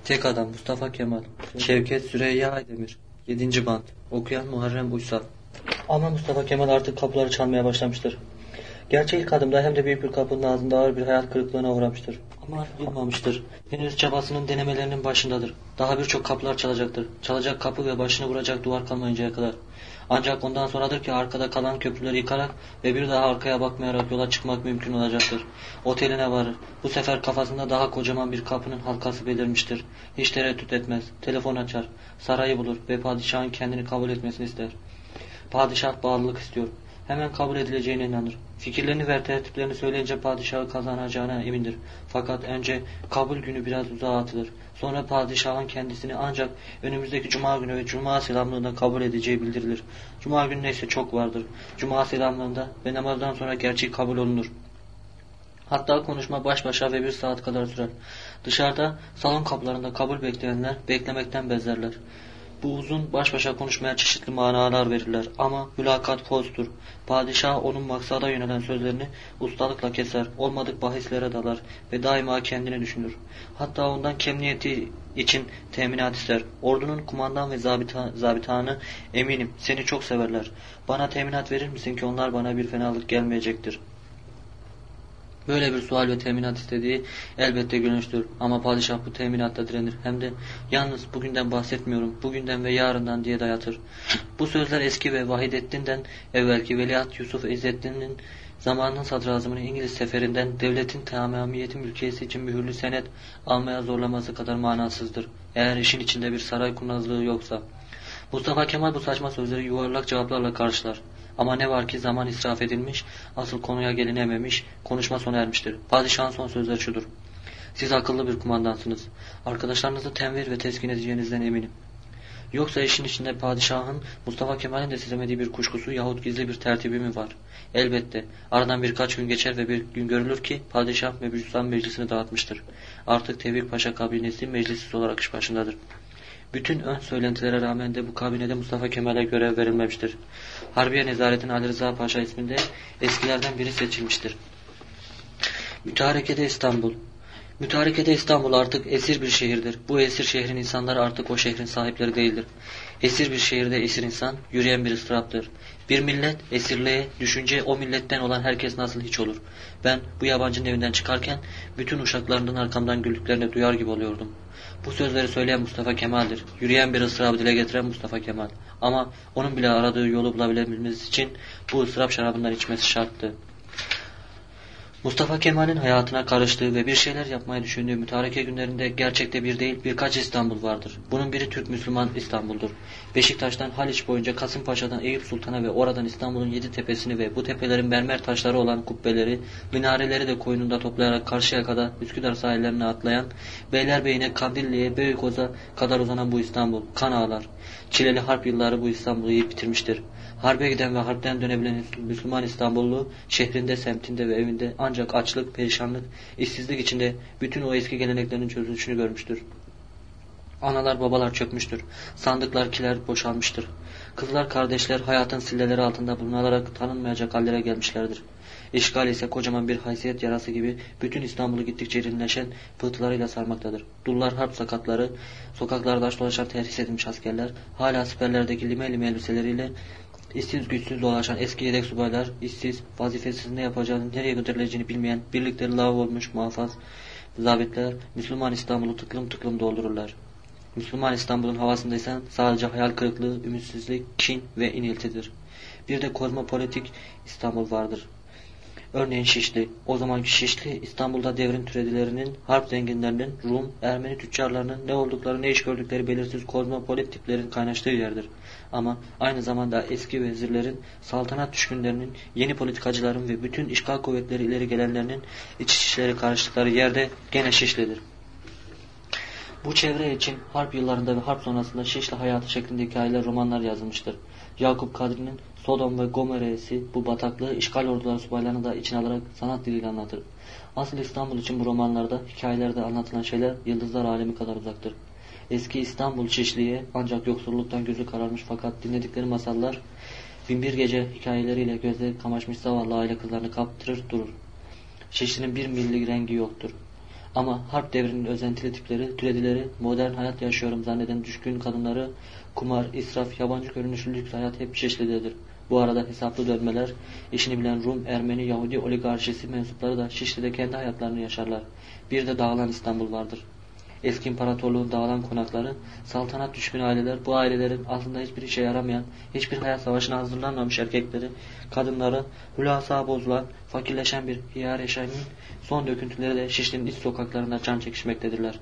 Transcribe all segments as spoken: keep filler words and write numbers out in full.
Tek Adam Mustafa Kemal. Şevket Süreyya Aydemir. yedinci bant. Okuyan Muharrem Uysal. Ama Mustafa Kemal artık kapıları çalmaya başlamıştır. Gerçi ilk adımda hem de büyük bir kapının ağzında ağır bir hayal kırıklığına uğramıştır. Ama yılmamıştır. Henüz çabasının denemelerinin başındadır. Daha birçok kapılar çalacaktır. Çalacak kapı ve başını vuracak duvar kalmayıncaya kadar. Ancak ondan sonradır ki arkada kalan köprüleri yıkarak ve bir daha arkaya bakmayarak yola çıkmak mümkün olacaktır. Oteline varır. Bu sefer kafasında daha kocaman bir kapının halkası belirmiştir. Hiç tereddüt etmez. Telefon açar. Sarayı bulur ve padişahın kendini kabul etmesini ister. Padişah bağlılık istiyor. Hemen kabul edileceğine inanır. Fikirlerini ve tertiplerini söyleyince padişahı kazanacağına emindir. Fakat önce kabul günü biraz uzağa atılır. Sonra padişahın kendisini ancak önümüzdeki cuma günü ve cuma selamlığında kabul edeceği bildirilir. Cuma günü ise çok vardır. Cuma selamlığında ve namazdan sonra gerçek kabul olunur. Hatta konuşma baş başa ve bir saat kadar sürer. Dışarıda salon kapılarında kabul bekleyenler beklemekten bezlerler. Bu uzun baş başa konuşmaya çeşitli manalar verirler ama mülakat pozdur. Padişah onun maksada yönelen sözlerini ustalıkla keser, olmadık bahislere dalar ve daima kendini düşünür. Hatta ondan kemniyeti için teminat ister. Ordunun kumandan ve zabita, zabitanı eminim seni çok severler. Bana teminat verir misin ki onlar bana bir fenalık gelmeyecektir. Böyle bir sual ve teminat istediği elbette gülünçtür. Ama padişah bu teminatta direnir. Hem de yalnız bugünden bahsetmiyorum, bugünden ve yarından diye dayatır. Bu sözler eski ve Vahidettin'den evvelki Veliaht Yusuf İzzettin'in zamanının sadrazamını İngiliz seferinden devletin tamamiyeti mülkiyesi için mühürlü senet almaya zorlaması kadar manasızdır. Eğer işin içinde bir saray kurnazlığı yoksa. Mustafa Kemal bu saçma sözleri yuvarlak cevaplarla karşılar. Ama ne var ki zaman israf edilmiş, asıl konuya gelinememiş, konuşma sona ermiştir. Padişahın son sözleri şudur. Siz akıllı bir kumandansınız. Arkadaşlarınızı tenvir ve teskin edeceğinizden eminim. Yoksa işin içinde padişahın Mustafa Kemal'in de sizemediği bir kuşkusu yahut gizli bir tertibi mi var? Elbette. Aradan birkaç gün geçer ve bir gün görülür ki padişah Mebüstan meclisini dağıtmıştır. Artık Tevfik Paşa kabinesi meclisiz olarak iş başındadır. Bütün ön söylentilere rağmen de bu kabinede Mustafa Kemal'e görev verilmemiştir. Harbiye Nezaret'in Ali Rıza Paşa isminde eskilerden biri seçilmiştir. Mütarekede İstanbul. Mütarekede İstanbul artık esir bir şehirdir. Bu esir şehrin insanları artık o şehrin sahipleri değildir. Esir bir şehirde esir insan, yürüyen bir ıstıraptır. Bir millet esirliğe, düşünce o milletten olan herkes nasıl hiç olur. Ben bu yabancının evinden çıkarken bütün uşaklarından arkamdan güldüklerini duyar gibi oluyordum. Bu sözleri söyleyen Mustafa Kemal'dir. Yürüyen bir ıstırabı dile getiren Mustafa Kemal. Ama onun bile aradığı yolu bulabilmemiz için bu ıstırap şarabından içmesi şarttı. Mustafa Kemal'in hayatına karıştığı ve bir şeyler yapmayı düşündüğü mütareke günlerinde gerçekte bir değil birkaç İstanbul vardır. Bunun biri Türk Müslüman İstanbul'dur. Beşiktaş'tan Haliç boyunca Kasımpaşa'dan Eyüp Sultan'a ve oradan İstanbul'un yedi tepesini ve bu tepelerin mermer taşları olan kubbeleri, minareleri de koynunda toplayarak Karşıyaka'da Üsküdar sahillerine atlayan, Beylerbeyi'ne, Kandilli'ye, Beykoz'a kadar uzanan bu İstanbul, kan ağlar. Çileli harp yılları bu İstanbul'u yiyip bitirmiştir. Harbe giden ve harpten dönebilen Müslüman İstanbullu şehrinde, semtinde ve evinde ancak açlık, perişanlık, işsizlik içinde bütün o eski geleneklerin çözülüşünü görmüştür. Analar babalar çökmüştür. Sandıklar kiler boşalmıştır. Kızlar kardeşler hayatın silleleri altında bulunarak tanınmayacak hallere gelmişlerdir. İşgal ise kocaman bir haysiyet yarası gibi bütün İstanbul'u gittikçe derinleşen pıhtılarıyla sarmaktadır. Dullar harp sakatları, sokaklarda dolaşan terhis edilmiş askerler, hala siperlerdeki lime lime elbiseleriyle İşsiz güçsüz dolaşan eski yedek subaylar, işsiz, vazifesiz ne yapacağını, nereye götürüleceğini bilmeyen, birlikleri lav olmuş muhafaz, zabitler, Müslüman İstanbul'u tıklım tıklım doldururlar. Müslüman İstanbul'un havasındaysan sadece hayal kırıklığı, ümitsizlik, kin ve iniltidir. Bir de kozmopolitik İstanbul vardır. Örneğin Şişli. O zamanki Şişli, İstanbul'da devrin türedilerinin, harp zenginlerinin, Rum, Ermeni tüccarlarının ne oldukları ne iş gördükleri belirsiz kozmopolit tiplerin kaynaştığı yerdir. Ama aynı zamanda eski vezirlerin, saltanat düşkünlerinin, yeni politikacıların ve bütün işgal kuvvetleri ileri gelenlerinin iç işleri karıştıkları yerde gene Şişli'dir. Bu çevre için harp yıllarında ve harp sonrasında Şişli hayatı şeklinde hikayeler, romanlar yazılmıştır. Yakup Kadri'nin Sodom ve Gomorra'sı bu bataklığı işgal orduları subaylarını da içine alarak sanat diliyle anlatır. Asıl İstanbul için bu romanlarda, hikayelerde anlatılan şeyler yıldızlar alemi kadar uzaktır. Eski İstanbul Şişli'ye ancak yoksulluktan gözü kararmış fakat dinledikleri masallar binbir gece hikayeleriyle gözleri kamaşmış zavallı aile kızlarını kaptırır durur. Şişli'nin bir milli rengi yoktur. Ama harp devrinin özentili tipleri, türedileri, modern hayat yaşıyorum zanneden düşkün kadınları, kumar, israf, yabancı görünüşlü lüks hayat hep Şişli'dedir. Bu arada hesaplı dönmeler, işini bilen Rum, Ermeni, Yahudi oligarşisi mensupları da Şişli'de kendi hayatlarını yaşarlar. Bir de dağılan İstanbul vardır. Eski imparatorluğun dağılan konakları, saltanat düşkün aileler, bu ailelerin aslında hiçbir işe yaramayan, hiçbir hayat savaşına hazırlanmamış erkekleri, kadınları, hülasa bozulan, fakirleşen bir hiyerarşinin son döküntüleri de Şişli'nin iç sokaklarında can çekişmektedirler.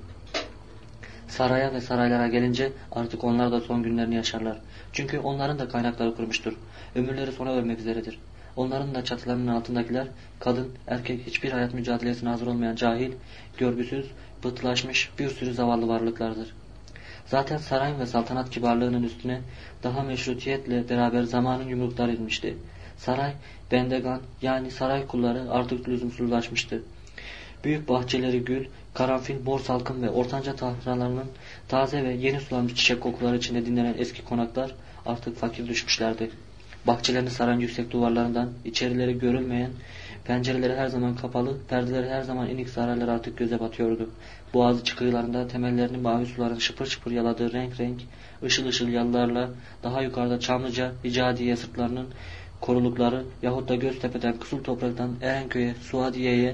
Saraya ve saraylara gelince artık onlar da son günlerini yaşarlar. Çünkü onların da kaynakları kurumuştur. Ömürleri sona ermek üzeredir. Onların da çatılarının altındakiler, kadın, erkek hiçbir hayat mücadelesine hazır olmayan cahil, görgüsüz, bıtılaşmış bir sürü zavallı varlıklardır. Zaten sarayın ve saltanat kibarlığının üstüne daha meşrutiyetle beraber zamanın yumrukları inmişti. Saray, bendegan yani saray kulları artık lüzumsuzlaşmıştı. Büyük bahçeleri gül, karanfil, mor salkım ve ortanca tahralarının taze ve yeni sulanmış çiçek kokuları içinde dinlenen eski konaklar artık fakir düşmüşlerdi. Bahçelerini saran yüksek duvarlarından içerileri görülmeyen, pencereleri her zaman kapalı, perdeleri her zaman inik saraylar artık göze batıyordu. Boğazı kıyılarında temellerini mavi suların şıpır şıpır yaladığı renk renk, ışıl ışıl yalılarla daha yukarıda Çamlıca, İcadiye sırtlarının korulukları yahut da Göztepe'den, Kızıl Toprak'tan Erenköy'e, Suadiye'ye,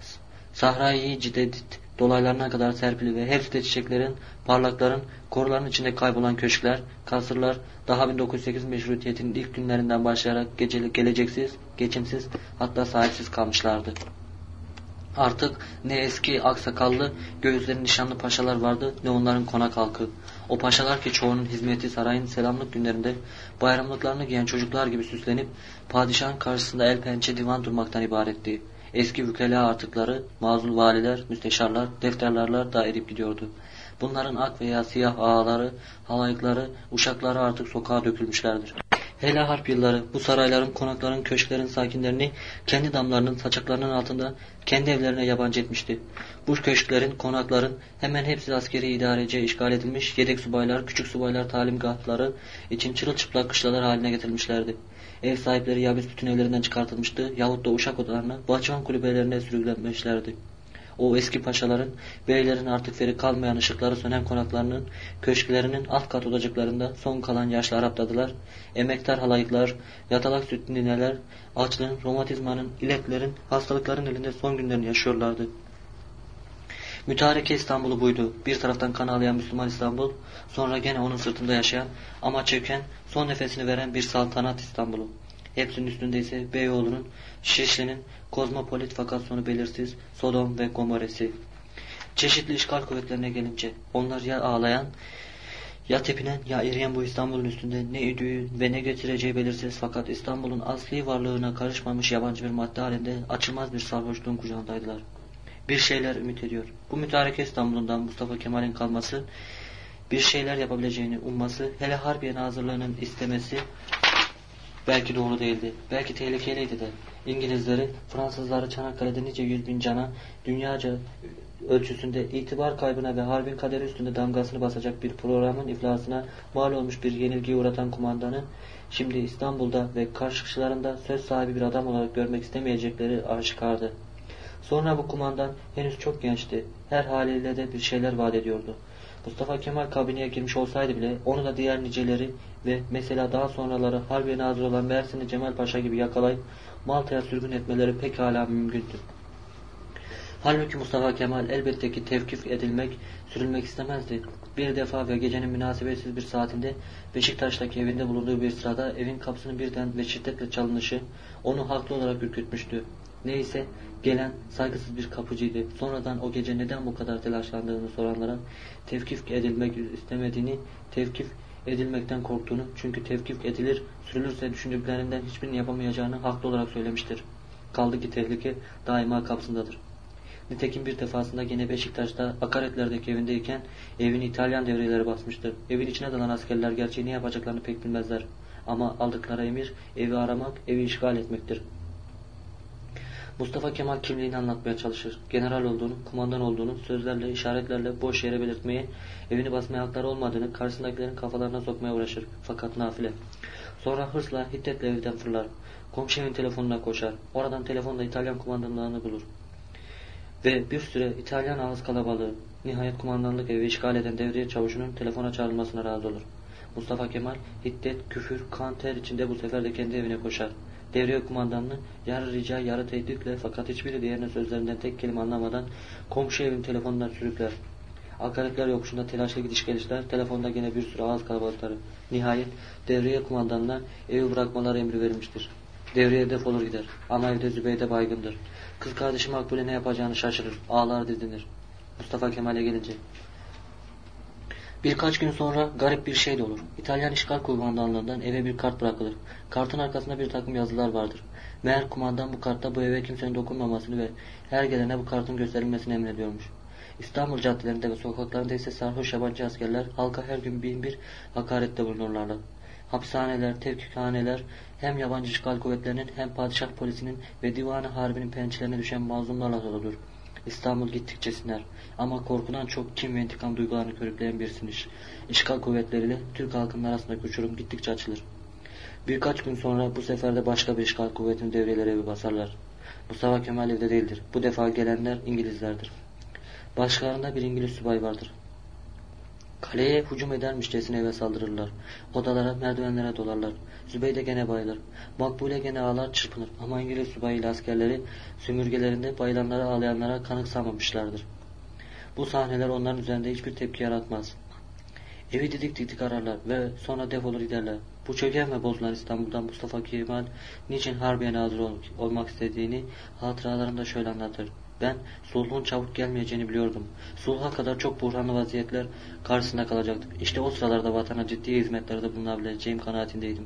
Sahra-i Cidedit dolaylarına kadar serpili ve hepsi de çiçeklerin, parlakların, koruların içinde kaybolan köşkler, kasırlar, daha bin dokuz yüz sekiz meşrutiyetinin ilk günlerinden başlayarak gecelik, geleceksiz, geçimsiz, hatta sahipsiz kalmışlardı. Artık ne eski aksakallı, göğüslerinin nişanlı paşalar vardı, ne onların konak halkı. O paşalar ki çoğunun hizmeti sarayın selamlık günlerinde bayramlıklarını giyen çocuklar gibi süslenip padişahın karşısında el pençe divan durmaktan ibaretti. Eski vükela artıkları, mazlum valiler, müsteşarlar, defterlerler da erip gidiyordu. Bunların ak veya siyah ağaları, halayıkları, uşakları artık sokağa dökülmüşlerdir. Hele harp yılları bu sarayların, konakların, köşklerin sakinlerini kendi damlarının, saçaklarının altında kendi evlerine yabancı etmişti. Bu köşklerin, konakların hemen hepsi askeri idareciye işgal edilmiş, yedek subaylar, küçük subaylar talimgahları için çırılçıplak kışlalar haline getirilmişlerdi. Ev sahipleri ya büsbütün evlerinden çıkartılmıştı yahut da uşak odalarına, bahçıvan kulübelerine sürüklenmişlerdi. O eski paşaların, beylerin artık feri kalmayan ışıkları sönen konaklarının, köşklerinin alt kat odacıklarında son kalan yaşlı Araptadılar. Emektar halayıklar, yatalak sütlü nineler, açlığın, romatizmanın, ileklerin, hastalıkların elinde son günlerini yaşıyorlardı. Mütareke İstanbul'u buydu. Bir taraftan kan ağlayan Müslüman İstanbul, sonra gene onun sırtında yaşayan ama çöken, son nefesini veren bir saltanat İstanbul'u. Hepsinin üstünde ise Beyoğlu'nun, Şişli'nin, kozmopolit fakat sonu belirsiz Sodom ve Gomorre'si. Çeşitli işgal kuvvetlerine gelince onlar ya ağlayan, ya tepinen ya eriyen bu İstanbul'un üstünde ne idüğü ve ne getireceği belirsiz fakat İstanbul'un asli varlığına karışmamış yabancı bir madde halinde açılmaz bir sarhoşluğun kucağındaydılar. Bir şeyler ümit ediyor. Bu mütareke İstanbul'undan Mustafa Kemal'in kalması, bir şeyler yapabileceğini umması, hele Harbiye Nazırlığı'nın istemesi belki doğru değildi. Belki tehlikeliydi de. İngilizleri, Fransızları Çanakkale'de nice yüz bin cana, dünyaca ölçüsünde itibar kaybına ve harbin kaderi üstünde damgasını basacak bir programın iflasına mal olmuş bir yenilgiye uğratan kumandanı, şimdi İstanbul'da ve karşılarında söz sahibi bir adam olarak görmek istemeyecekleri aşikardı. Sonra bu kumandan henüz çok gençti. Her haliyle de bir şeyler vaat ediyordu. Mustafa Kemal kabineye girmiş olsaydı bile onu da diğer niceleri ve mesela daha sonraları Harbiye Nazırı olan Mersinli Cemal Paşa gibi yakalayıp Malta'ya sürgün etmeleri pekala mümkündü. Halbuki Mustafa Kemal elbette ki tevkif edilmek, sürülmek istemezdi. Bir defa ve gecenin münasebetsiz bir saatinde Beşiktaş'taki evinde bulunduğu bir sırada evin kapısının birden ve şiddetle çalınışı onu haklı olarak ürkütmüştü. Neyse gelen saygısız bir kapıcıydı. Sonradan o gece neden bu kadar telaşlandığını soranlara tevkif edilmek istemediğini, tevkif edilmekten korktuğunu, çünkü tevkif edilir, sürülürse düşündüklerinden hiçbirini yapamayacağını haklı olarak söylemiştir. Kaldı ki tehlike daima kapsındadır. Nitekim bir defasında gene Beşiktaş'ta akaretlerdeki evindeyken evini İtalyan devriyeleri basmıştır. Evin içine dalan askerler gerçeği ne yapacaklarını pek bilmezler. Ama aldıkları emir evi aramak, evi işgal etmektir. Mustafa Kemal kimliğini anlatmaya çalışır. General olduğunu, kumandan olduğunu sözlerle, işaretlerle boş yere belirtmeye, evini basmaya hakları olmadığını karşısındakilerin kafalarına sokmaya uğraşır. Fakat nafile. Sonra hırsla, hiddetle evden fırlar. Komşu evin telefonuna koşar. Oradan telefonla İtalyan kumandanlığını bulur. Ve bir süre İtalyan ağız kalabalığı nihayet kumandanlık evi işgal eden devriye çavuşunun telefona çağrılmasına razı olur. Mustafa Kemal hiddet, küfür, kan, ter içinde bu sefer de kendi evine koşar. Devriye kumandanını yarı rica yarı tehditle fakat hiçbiri diğerinin sözlerinden tek kelime anlamadan komşu evin telefonundan sürükler. Akaretler yokuşunda telaşlı gidiş gelişler, telefonda gene bir sürü ağız kalabalıkları. Nihayet devriye kumandanına evi bırakmaları emri verilmiştir. Devriye defolur gider. Ama evde Zübeyde baygındır. Kız kardeşi Makbule ne yapacağını şaşırır. Ağlar didinir. Mustafa Kemal'e gelince. Birkaç gün sonra garip bir şey de olur. İtalyan işgal kumandanlığından eve bir kart bırakılır. Kartın arkasında bir takım yazılar vardır. Meğer kumandan bu kartta bu eve kimsenin dokunmamasını ve her gelene bu kartın gösterilmesini emrediyormuş. İstanbul caddelerinde ve sokaklarında ise sarhoş yabancı askerler halka her gün bin bir hakarette bulunurlardı. Hapishaneler, tevkifhaneler hem yabancı işgal kuvvetlerinin hem padişah polisinin ve divan-ı harbinin pençelerine düşen mazlumlarla doludur. İstanbul gittikçe siner ama korkudan çok kin ve intikam duygularını körükleyen bir siniş. İşgal kuvvetleriyle Türk halkının arasındaki uçurum gittikçe açılır. Birkaç gün sonra bu sefer de başka bir işgal kuvvetinin devreleri evi basarlar. Mustafa Kemal evde değildir. Bu defa gelenler İngilizlerdir. Başlarında bir İngiliz subay vardır. Kaleye hücum edermişçesine eve saldırırlar. Odalara, merdivenlere dolarlar. Zübeyde gene bayılır. Makbule gene ağlar çırpınır. Ama İngiliz subayı ile askerleri sömürgelerinde bayılanlara ağlayanlara kanıksamamışlardır. Bu sahneler onların üzerinde hiçbir tepki yaratmaz. Evi didik didik ararlar ve sonra defolur giderler. Bu çöken ve bozulan İstanbul'dan Mustafa Kemal niçin Harbiye'ne hazır ol olmak istediğini hatıralarında şöyle anlatır. Ben sulhun çabuk gelmeyeceğini biliyordum. Sulha kadar çok buhranlı vaziyetler karşısında kalacaktık. İşte o sıralarda vatana ciddi hizmetlerde bulunabileceğim kanaatindeydim.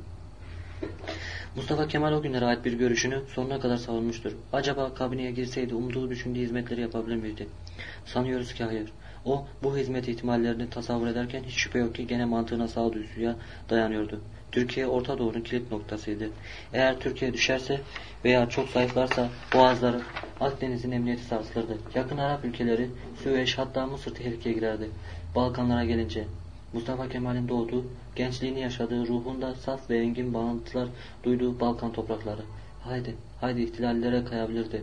Mustafa Kemal o günlere ait bir görüşünü sonuna kadar savunmuştur. Acaba kabineye girseydi umduğu düşündüğü hizmetleri yapabilir miydi? Sanıyoruz ki hayır. O bu hizmet ihtimallerini tasavvur ederken hiç şüphe yok ki gene mantığına sağduyusuya dayanıyordu. Türkiye Orta Doğu'nun kilit noktasıydı. Eğer Türkiye düşerse veya çok zayıflarsa Boğazları, Akdeniz'in emniyeti sarsılırdı. Yakın Arap ülkeleri, Süveyş hatta Mısır tehlikeye girerdi. Balkanlara gelince Mustafa Kemal'in doğduğu, gençliğini yaşadığı, ruhunda saf ve engin bağlantılar duyduğu Balkan toprakları. Haydi, haydi ihtilallere kayabilirdi.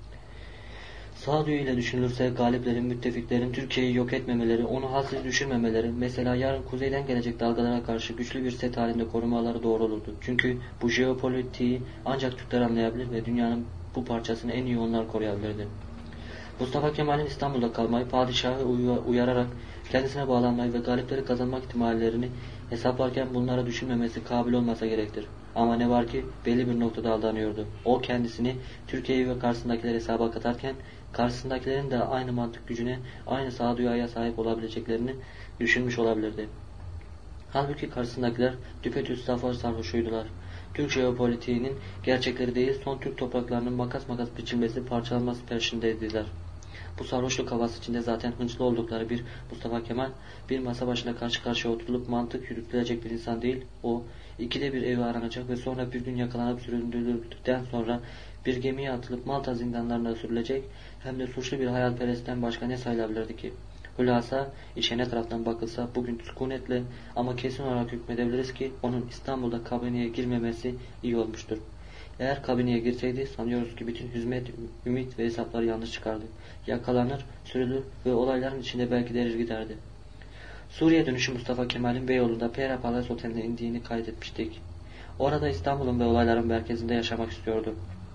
Sağduyu ile düşünülürse galiplerin, müttefiklerin Türkiye'yi yok etmemeleri, onu hassiz düşürmemeleri, mesela yarın kuzeyden gelecek dalgalara karşı güçlü bir set halinde korumaları doğru olurdu. Çünkü bu jeopolitiği ancak Türkler anlayabilir ve dünyanın bu parçasını en iyi onlar koruyabilirdi. Mustafa Kemal'in İstanbul'da kalmayı, padişahı uyararak kendisine bağlanmayı ve galipleri kazanmak ihtimallerini hesaplarken bunlara düşünmemesi kabil olmasa gerektir. Ama ne var ki belli bir noktada aldanıyordu. O kendisini Türkiye'yi ve karşısındakileri hesaba katarken karşısındakilerin de aynı mantık gücüne, aynı sağduyuya sahip olabileceklerini düşünmüş olabilirdi. Halbuki karşısındakiler düpedüz zafer sarhoşuydular. Türk jeopolitiğinin gerçekleri değil, son Türk topraklarının makas makas biçilmesi, parçalanması peşindeydiler. Bu sarhoşluk havası içinde zaten hınçlı oldukları bir Mustafa Kemal, bir masa başına karşı karşıya oturulup mantık yürütülecek bir insan değil. O, ikide bir evi aranacak ve sonra bir gün yakalanıp süründürüldükten sonra bir gemiye atılıp Malta zindanlarına sürülecek, hem de suçlu bir hayalperestten başka ne sayılabilirdi ki? Hülasa, işe ne taraftan bakılsa bugün sükunetle ama kesin olarak hükmedebiliriz ki onun İstanbul'da kabineye girmemesi iyi olmuştur. Eğer kabineye girseydi sanıyoruz ki bütün hizmet, ümit ve hesapları yanlış çıkardı. Yakalanır, sürülür ve olayların içinde belki de erir giderdi. Suriye dönüşü Mustafa Kemal'in Beyoğlu'nda Pera Palace Oteli'ne indiğini kaydetmiştik. Orada İstanbul'un ve olayların merkezinde yaşamak istiyordu.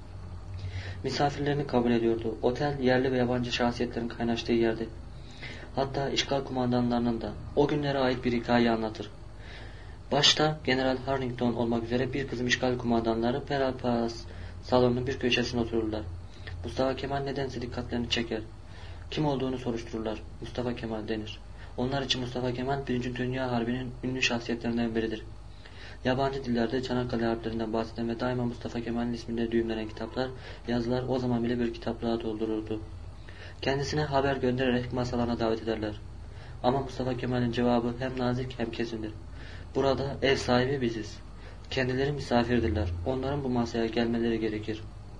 Misafirlerini kabul ediyordu. Otel yerli ve yabancı şahsiyetlerin kaynaştığı yerdi. Hatta işgal kumandanlarının da o günlere ait bir hikaye anlatır. Başta General Harrington olmak üzere bir kısım işgal kumandanları Pera Palace salonunun bir köşesine otururlar. Mustafa Kemal nedense dikkatlerini çeker. Kim olduğunu soruştururlar. Mustafa Kemal denir. Onlar için Mustafa Kemal Birinci Dünya Harbi'nin ünlü şahsiyetlerinden biridir. Yabancı dillerde Çanakkale Harplerinden bahseden ve daima Mustafa Kemal'in isminde düğümlenen kitaplar, yazılar o zaman bile bir kitaplığa doldururdu. Kendisine haber göndererek masalarına davet ederler. Ama Mustafa Kemal'in cevabı hem nazik hem kesindir. Burada ev sahibi biziz. Kendileri misafirdirler. Onların bu masaya gelmeleri gerekir.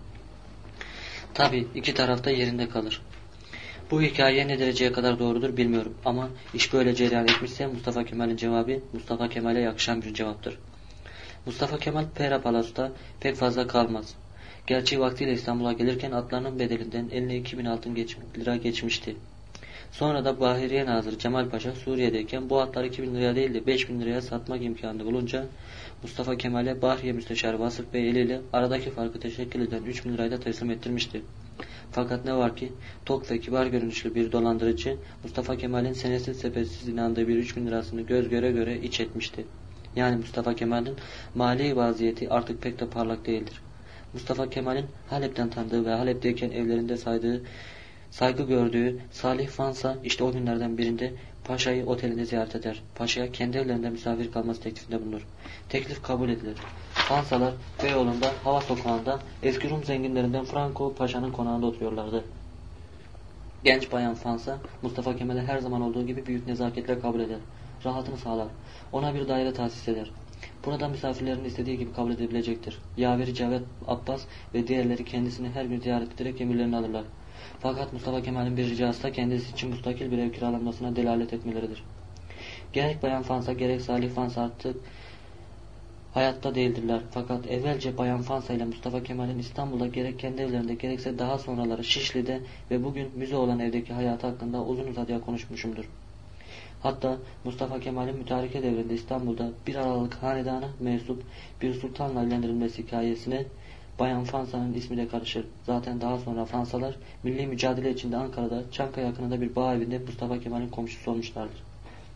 Tabii iki tarafta yerinde kalır. Bu hikaye ne dereceye kadar doğrudur bilmiyorum ama iş böyle cereyan etmişse Mustafa Kemal'in cevabı Mustafa Kemal'e yakışan bir cevaptır. Mustafa Kemal Pera Palace'da pek fazla kalmaz. Gerçi vaktiyle İstanbul'a gelirken atlarının bedelinden eline iki bin altın geç, lira geçmişti. Sonra da Bahiriye Nazırı Cemal Paşa Suriye'deyken bu atları iki bin liraya değil de beş bin liraya satmak imkanı bulunca Mustafa Kemal'e Bahriye Müsteşarı Vasıf Bey eliyle aradaki farkı teşekkül eden üç bin lirayı da teslim ettirmişti. Fakat ne var ki tok ve kibar görünüşlü bir dolandırıcı Mustafa Kemal'in senesiz sepetsiz inandığı bir üç bin lirasını göz göre göre iç etmişti. Yani Mustafa Kemal'in mali vaziyeti artık pek de parlak değildir. Mustafa Kemal'in Halep'ten tanıdığı ve Halep'teyken evlerinde saydığı, saygı gördüğü Salih Fansa işte o günlerden birinde Paşa'yı otelinde ziyaret eder. Paşa'ya kendi evlerinde misafir kalması teklifinde bulunur. Teklif kabul edilir. Fansalar Beyoğlu'nda Hava Sokağı'nda eski Rum zenginlerinden Franco Paşa'nın konağında oturuyorlardı. Genç bayan Fansa Mustafa Kemal'i her zaman olduğu gibi büyük nezaketle kabul eder. Rahatını sağlar. Ona bir daire tahsis eder. Burada misafirlerin istediği gibi kabul edebilecektir. Yaveri Cavet Abbas ve diğerleri kendisini her gün ziyaret ederek emirlerini alırlar. Fakat Mustafa Kemal'in bir ricası da kendisi için müstakil bir ev kiralanmasına delalet etmeleridir. Gerek Bayan Fansa gerek Salih Fansa artık hayatta değildirler. Fakat evvelce Bayan Fansa ile Mustafa Kemal'in İstanbul'da gerek kendi evlerinde gerekse daha sonraları Şişli'de ve bugün müze olan evdeki hayatı hakkında uzun uzadıya konuşmuşumdur. Hatta Mustafa Kemal'in mütareke devrinde İstanbul'da bir Aralık hanedana mensup bir sultanla evlendirilmesi hikayesine Bayan Fansa'nın ismi de karışır. Zaten daha sonra Fansalar milli mücadele içinde Ankara'da Çankaya yakınında bir bağ evinde Mustafa Kemal'in komşusu olmuşlardır.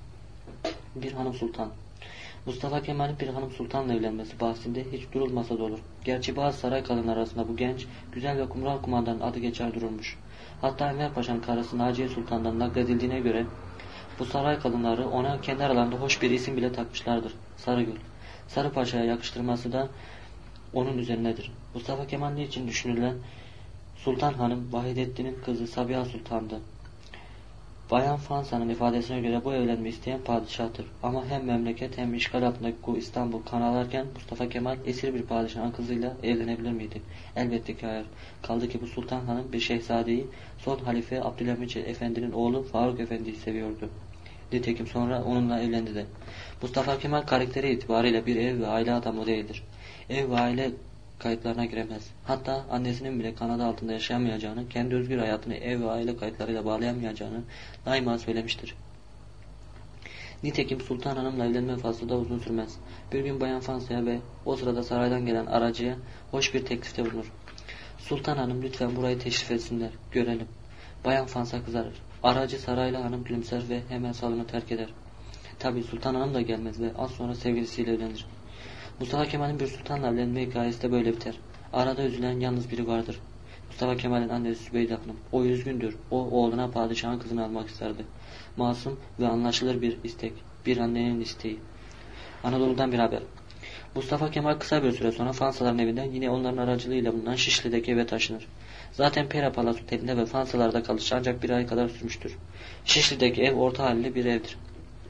Bir hanım sultan. Mustafa Kemal'in bir hanım sultanla evlenmesi bahsinde hiç durulmasa da olur. Gerçi bazı saray kadınları arasında bu genç, güzel ve kumral kumandanın adı geçer durulmuş. Hatta Enver Paşa'nın karısı Naciye Sultan'dan nakledildiğine göre bu saray kadınları ona kendi aralarında hoş bir isim bile takmışlardır. Sarıgül. Sarı Paşa'ya yakıştırması da onun üzerinedir. Mustafa Kemal için düşünülen Sultan Hanım Vahidettin'in kızı Sabiha Sultan'dı. Bayan Fansa'nın ifadesine göre bu evlenme isteyen padişahtır. Ama hem memleket hem işgal altındaki İstanbul kan ağlarken Mustafa Kemal esir bir padişahın kızıyla evlenebilir miydi? Elbette ki hayır. Kaldı ki bu Sultan Hanım bir şehzadeyi son halife Abdülhamit Efendi'nin oğlu Faruk Efendi'yi seviyordu. Nitekim sonra onunla evlendi de. Mustafa Kemal karakteri itibariyle bir ev ve aile adamı değildir. Ev ve aile kayıtlarına giremez. Hatta annesinin bile kanadı altında yaşayamayacağını, kendi özgür hayatını ev ve aile kayıtlarıyla bağlayamayacağını daima söylemiştir. Nitekim Sultan Hanım'la evlenme faslı da uzun sürmez. Bir gün Bayan Fansa'ya ve o sırada saraydan gelen aracıya hoş bir teklifte bulunur. Sultan Hanım lütfen burayı teşrif etsinler, görelim. Bayan Fansa kızarır. Aracı saraylı hanım gülümser ve hemen salonu terk eder. Tabi Sultan Hanım da gelmez ve az sonra sevgilisiyle evlenir. Mustafa Kemal'in bir sultanla evlenme hikayesi de böyle biter. Arada üzülen yalnız biri vardır. Mustafa Kemal'in annesi Zübeyde Hanım. O üzgündür. O oğluna padişahın kızını almak isterdi. Masum ve anlaşılır bir istek. Bir annenin isteği. Anadolu'dan bir haber. Mustafa Kemal kısa bir süre sonra Fansaların evinden yine onların aracılığıyla bulunan Şişli'deki eve taşınır. Zaten Pera Palas Oteli'nde ve Fansalar'da kalış ancak bir ay kadar sürmüştür. Şişli'deki ev orta halli bir evdir.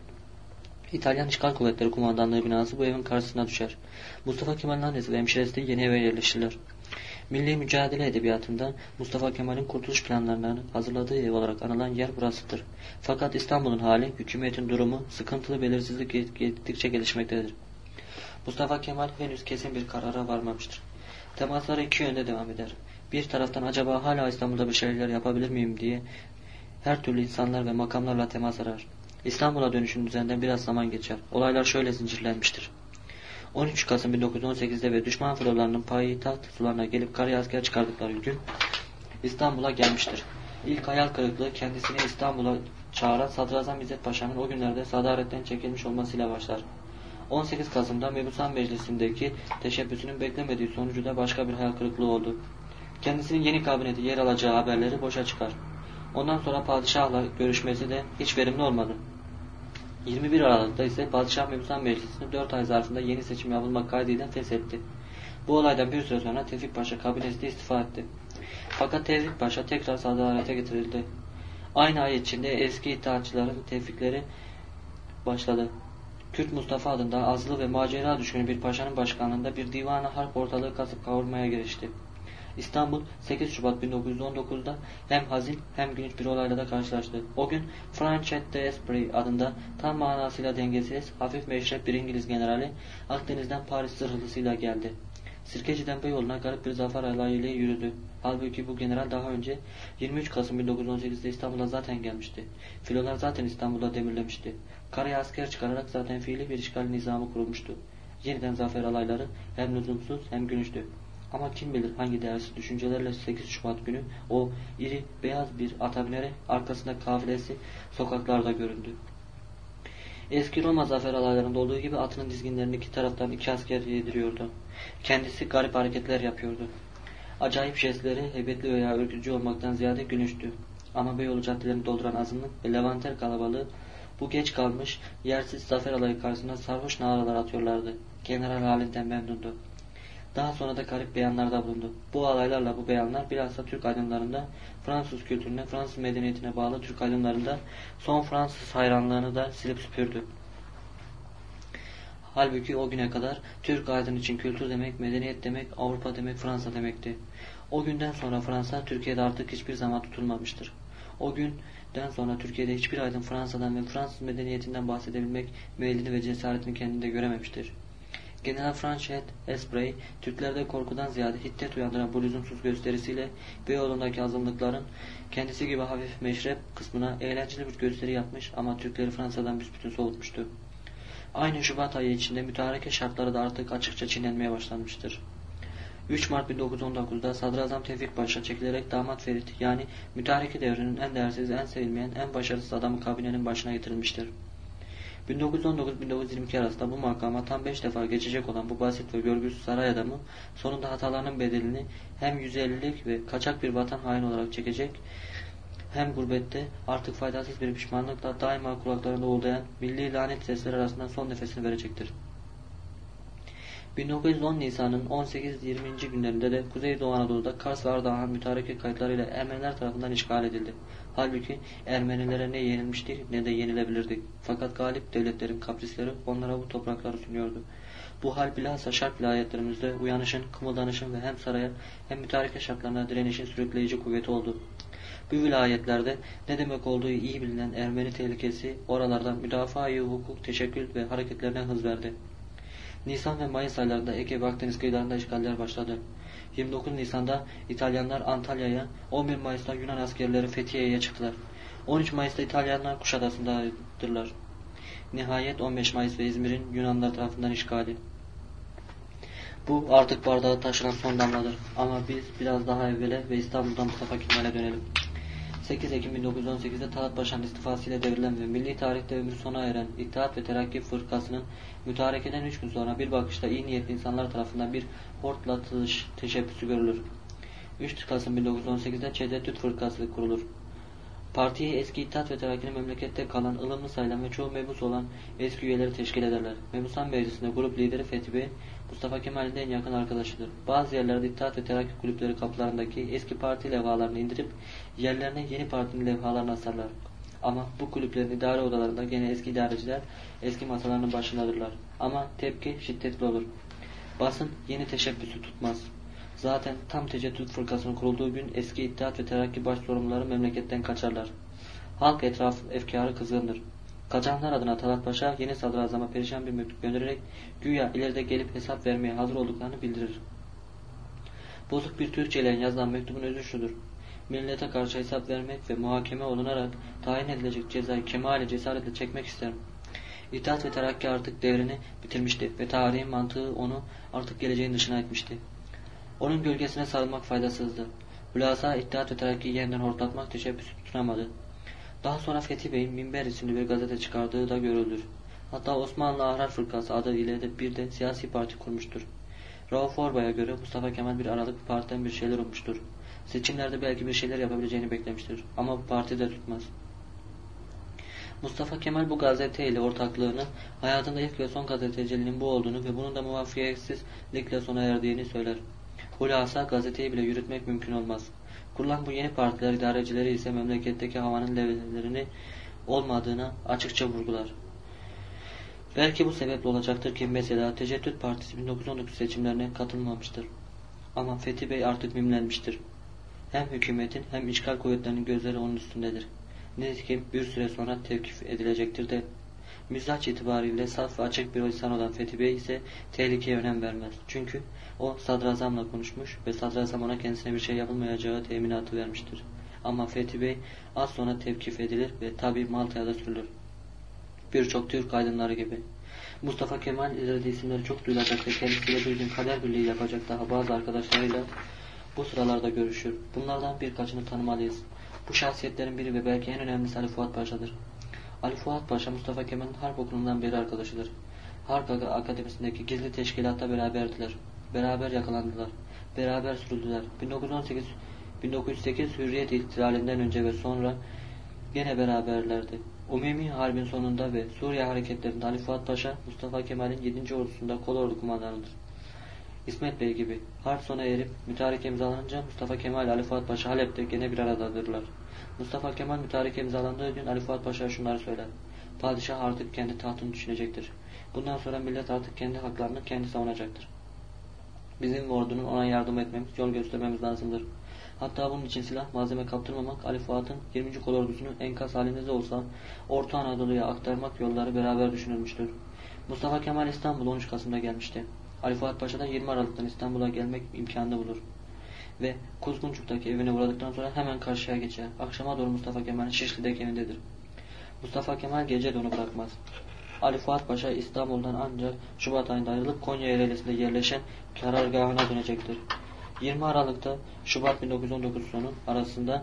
İtalyan İşgal Kuvvetleri Kumandanlığı binası bu evin karşısına düşer. Mustafa Kemal'in annesi ve hemşiresi de yeni eve yerleşirler. Milli mücadele edebiyatında Mustafa Kemal'in kurtuluş planlarını hazırladığı ev olarak anılan yer burasıdır. Fakat İstanbul'un hali, hükümetin durumu, sıkıntılı belirsizlik gittikçe gelişmektedir. Mustafa Kemal henüz kesin bir karara varmamıştır. Temasları iki yönde devam eder. Bir taraftan acaba hala İstanbul'da bir şeyler yapabilir miyim diye her türlü insanlar ve makamlarla temas arar. İstanbul'a dönüşün üzerinden biraz zaman geçer. Olaylar şöyle zincirlenmiştir. on üç Kasım bin dokuz yüz on sekiz'de ve düşman filolarının payitaht sularına gelip karaya asker çıkardıkları gün İstanbul'a gelmiştir. İlk hayal kırıklığı kendisini İstanbul'a çağıran Sadrazam İzzet Paşa'nın o günlerde sadaretten çekilmiş olmasıyla başlar. on sekiz Kasım'da Mebusan Meclisi'ndeki teşebbüsünün beklemediği sonucu da başka bir hayal kırıklığı oldu. Kendisinin yeni kabinede yer alacağı haberleri boşa çıkar. Ondan sonra padişahla görüşmesi de hiç verimli olmadı. yirmi bir Aralık'ta ise Padişah Mebusan Meclisi'ni dört ay zarfında yeni seçim yapılmak kaydıyla feshetti. Bu olaydan bir süre sonra Tevfik Paşa kabinesi istifa etti. Fakat Tevfik Paşa tekrar sadarete getirildi. Aynı ay içinde eski İttihatçıların tevfikleri başladı. Kürt Mustafa adında azılı ve macera düşkünü bir paşanın başkanlığında bir divan-ı harp ortalığı kasıp kavurmaya girişti. İstanbul sekiz Şubat bin dokuz yüz on dokuz'da hem hazin hem gülünç bir olayla da karşılaştı. O gün Franchet d'Esprit adında tam manasıyla dengesiz, hafif meşrep bir İngiliz generali Akdeniz'den Paris zırhlısıyla geldi. Sirkeci'den Beyoğlu'na garip bir zafer alayıyla yürüdü. Halbuki bu general daha önce yirmi üç Kasım bin dokuz yüz on sekiz'de İstanbul'a zaten gelmişti. Filolar zaten İstanbul'da demirlemişti. Karaya asker çıkararak zaten fiili bir işgal nizamı kurulmuştu. Yeniden zafer alayları hem lüzumsuz hem gülünçtü. Ama kim bilir hangi değersiz düşüncelerle sekiz Şubat günü o iri beyaz bir ata binerek arkasında kafilesi sokaklarda göründü. Eski Roma zafer alaylarında olduğu gibi atının dizginlerini iki taraftan iki asker yediriyordu. Kendisi garip hareketler yapıyordu. Acayip jestleri heybetli veya ürkütücü olmaktan ziyade gülünçtü. Ama Beyoğlu caddelerini dolduran azınlık ve Levanter kalabalığı bu geç kalmış yersiz zafer alayı karşısında sarhoş naralar atıyorlardı. General halinden memnundu. Daha sonra da garip beyanlarda bulundu. Bu alaylarla bu beyanlar bilhassa Türk aydınlarında, Fransız kültürüne, Fransız medeniyetine bağlı Türk aydınlarında son Fransız hayranlığını da silip süpürdü. Halbuki o güne kadar Türk aydın için kültür demek, medeniyet demek, Avrupa demek, Fransa demekti. O günden sonra Fransa Türkiye'de artık hiçbir zaman tutulmamıştır. O günden sonra Türkiye'de hiçbir aydın Fransa'dan ve Fransız medeniyetinden bahsedebilmek müellini ve cesaretini kendinde görememiştir. General Franchet Esprey, Türklerde korkudan ziyade hiddet uyandıran bu lüzumsuz gösterisiyle Beyoğlu'ndaki azınlıkların kendisi gibi hafif meşrep kısmına eğlenceli bir gösteri yapmış ama Türkleri Fransa'dan büsbütün soğutmuştu. Aynı Şubat ayı içinde mütareke şartları da artık açıkça çiğnenmeye başlanmıştır. üç Mart bin dokuz yüz on dokuz'da Sadrazam Tevfik Paşa çekilerek Damat Ferit yani mütareke devrinin en değersiz, en sevilmeyen, en başarısız adamı kabinenin başına getirilmiştir. bin dokuz yüz on dokuz bin dokuz yüz yirmi iki arasında bu makama tam beş defa geçecek olan bu basit ve görgüsüz saray adamı sonunda hatalarının bedelini hem yüz ellilik ve kaçak bir vatan haini olarak çekecek hem gurbette artık faydasız bir pişmanlıkla daima kulaklarında uğuldayan milli lanet sesleri arasında son nefesini verecektir. bin dokuz yüz on Nisan'ın on sekiz yirminci günlerinde de Kuzeydoğu Anadolu'da Kars ve Ardahan mütareke kayıtlarıyla Ermeniler tarafından işgal edildi. Halbuki Ermenilere ne yenilmiştik ne de yenilebilirdik. Fakat galip devletlerin kaprisleri onlara bu toprakları sunuyordu. Bu hal bilhassa şark vilayetlerimizde uyanışın, kımıldanışın ve hem saraya hem mütareke şartlarına direnişin sürükleyici kuvveti oldu. Bu vilayetlerde ne demek olduğu iyi bilinen Ermeni tehlikesi oralardan müdafaa-i hukuk, teşekkül ve hareketlerine hız verdi. Nisan ve Mayıs aylarında Ege ve Akdeniz kıyılarında işgaller başladı. yirmi dokuz Nisan'da İtalyanlar Antalya'ya, on bir Mayıs'ta Yunan askerleri Fethiye'ye çıktılar. on üç Mayıs'ta İtalyanlar Kuşadası'ndadırlar. Nihayet on beş Mayıs ve İzmir'in Yunanlar tarafından işgali. Bu artık bardağa taşıran son damladır. Ama biz biraz daha evvele ve İstanbul'dan Mustafa Kemal'e dönelim. sekiz Ekim bin dokuz yüz on sekiz'de Talat Paşa'nın istifasıyla devrilen ve milli tarihte ömrü sona eren İttihat ve Terakki Fırkası'nın mütarekeden üç gün sonra bir bakışta iyi niyetli insanlar tarafından bir hortlatılış teşebbüsü görülür. üç Kasım bin dokuz yüz on sekiz'de Çedettüt Fırkası kurulur. Partiyi eski İttihat ve Terakki'nin memlekette kalan, ılımlı sayılan ve çoğu mebus olan eski üyeleri teşkil ederler. Mebusan Meclisi'nde grup lideri Fethi Bey, Mustafa Kemal'in en yakın arkadaşıdır. Bazı yerlerde İttihat ve Terakki kulüpleri kapılarındaki eski parti levhalarını indirip yerlerine yeni partinin levhalarını asarlar. Ama bu kulüplerin idare odalarında gene eski idareciler eski masalarının başındadırlar. Ama tepki şiddetli olur. Basın yeni teşebbüsü tutmaz. Zaten tam Teceddüt Fırkası'nın kurulduğu gün eski İttihat ve Terakki baş sorumluları memleketten kaçarlar. Halk etrafı efkarı kızgındır. Kaçanlar adına Talat Paşa yeni sadrazama perişan bir mektup göndererek güya ileride gelip hesap vermeye hazır olduklarını bildirir. Bozuk bir Türkçe ile yazılan mektubun özü şudur: millete karşı hesap vermek ve muhakeme olunarak tayin edilecek cezayı kemale cesaretle çekmek isterim. İttihat ve Terakki artık devrini bitirmişti ve tarihin mantığı onu artık geleceğin dışına etmişti. Onun gölgesine sarılmak faydasızdı. Hülasa İttihat ve Terakki'yi yeniden hortlatmak teşebbüsü tutunamadı. Daha sonra Fethi Bey'in Minber isimli bir gazete çıkardığı da görülür. Hatta Osmanlı Ahrar Fırkası adı ile de bir de siyasi parti kurmuştur. Rauf Orbay'a göre Mustafa Kemal bir aralık partiden bir şeyler ummuştur. Seçimlerde belki bir şeyler yapabileceğini beklemiştir. Ama bu parti de tutmaz. Mustafa Kemal bu gazete ile ortaklığını hayatında ilk ve son gazeteciliğinin bu olduğunu ve bunun da muvaffakiyetsizlikle sona erdiğini söyler. Hulasa gazeteyi bile yürütmek mümkün olmaz. Kurulan bu yeni partiler idarecileri ise memleketteki havanın levhelerini olmadığını açıkça vurgular. Belki bu sebeple olacaktır ki mesela Teceddüt Partisi bin dokuz yüz on dokuz seçimlerine katılmamıştır. Ama Fethi Bey artık mimlenmiştir. Hem hükümetin hem işgal kuvvetlerinin gözleri onun üstündedir. Nitekim bir süre sonra tevkif edilecektir de Mizaç itibariyle saf ve açık bir insan olan Fethi Bey ise tehlikeye önem vermez. Çünkü o sadrazamla konuşmuş ve sadrazam ona kendisine bir şey yapılmayacağı teminatı vermiştir. Ama Fethi Bey az sonra tevkif edilir ve tabi Malta'ya da sürülür. Birçok Türk aydınları gibi. Mustafa Kemal ileride isimleri çok duyulacak ve kendisiyle bir gün kader birliği yapacak daha bazı arkadaşlarıyla bu sıralarda görüşür. Bunlardan birkaçını tanımalıyız. Bu şahsiyetlerin biri ve belki en önemlisi Ali Fuat Paşa'dır. Ali Fuat Paşa Mustafa Kemal'in Harp Okulu'ndan beri arkadaşıdır. Harp Akademisi'ndeki gizli teşkilatta beraberdiler. Beraber yakalandılar. Beraber sürüldüler. bin dokuz yüz on sekiz bin dokuz yüz sekiz Hürriyet İhtilalinden önce ve sonra gene beraberlerdi. Umumi Harbin sonunda ve Suriye hareketlerinde Ali Fuat Paşa Mustafa Kemal'in yedinci ordusunda kolordu kumandanıdır. İsmet Bey gibi. Harp sona erip mütareke imzalanınca Mustafa Kemal Ali Fuat Paşa Halep'te gene bir aradadırlar. Mustafa Kemal mütareke imzalandığı gün Ali Fuat Paşa şunları söyler. Padişah artık kendi tahtını düşünecektir. Bundan sonra millet artık kendi haklarını kendi savunacaktır. Bizim ordunun ona yardım etmemiz, yol göstermemiz lazımdır. Hatta bunun için silah, malzeme kaptırmamak, Ali Fuat'ın yirminci kolordusunu enkaz halinde de olsa Orta Anadolu'ya aktarmak yolları beraber düşünülmüştür. Mustafa Kemal İstanbul'a on üç Kasım'da gelmişti. Ali Fuat Paşa da yirmi Aralık'tan İstanbul'a gelmek imkanını bulur. Ve Kuzguncuk'taki evine uğradıktan sonra hemen karşıya geçer. Akşama doğru Mustafa Kemal'in Şişli'deki evindedir. Mustafa Kemal gece de onu bırakmaz. Ali Fuat Paşa İstanbul'dan ancak Şubat ayında ayrılıp Konya Ereğlisi'nde yerleşen karargahına dönecektir. yirmi Aralık'ta Şubat bin dokuz yüz on dokuz sonu arasında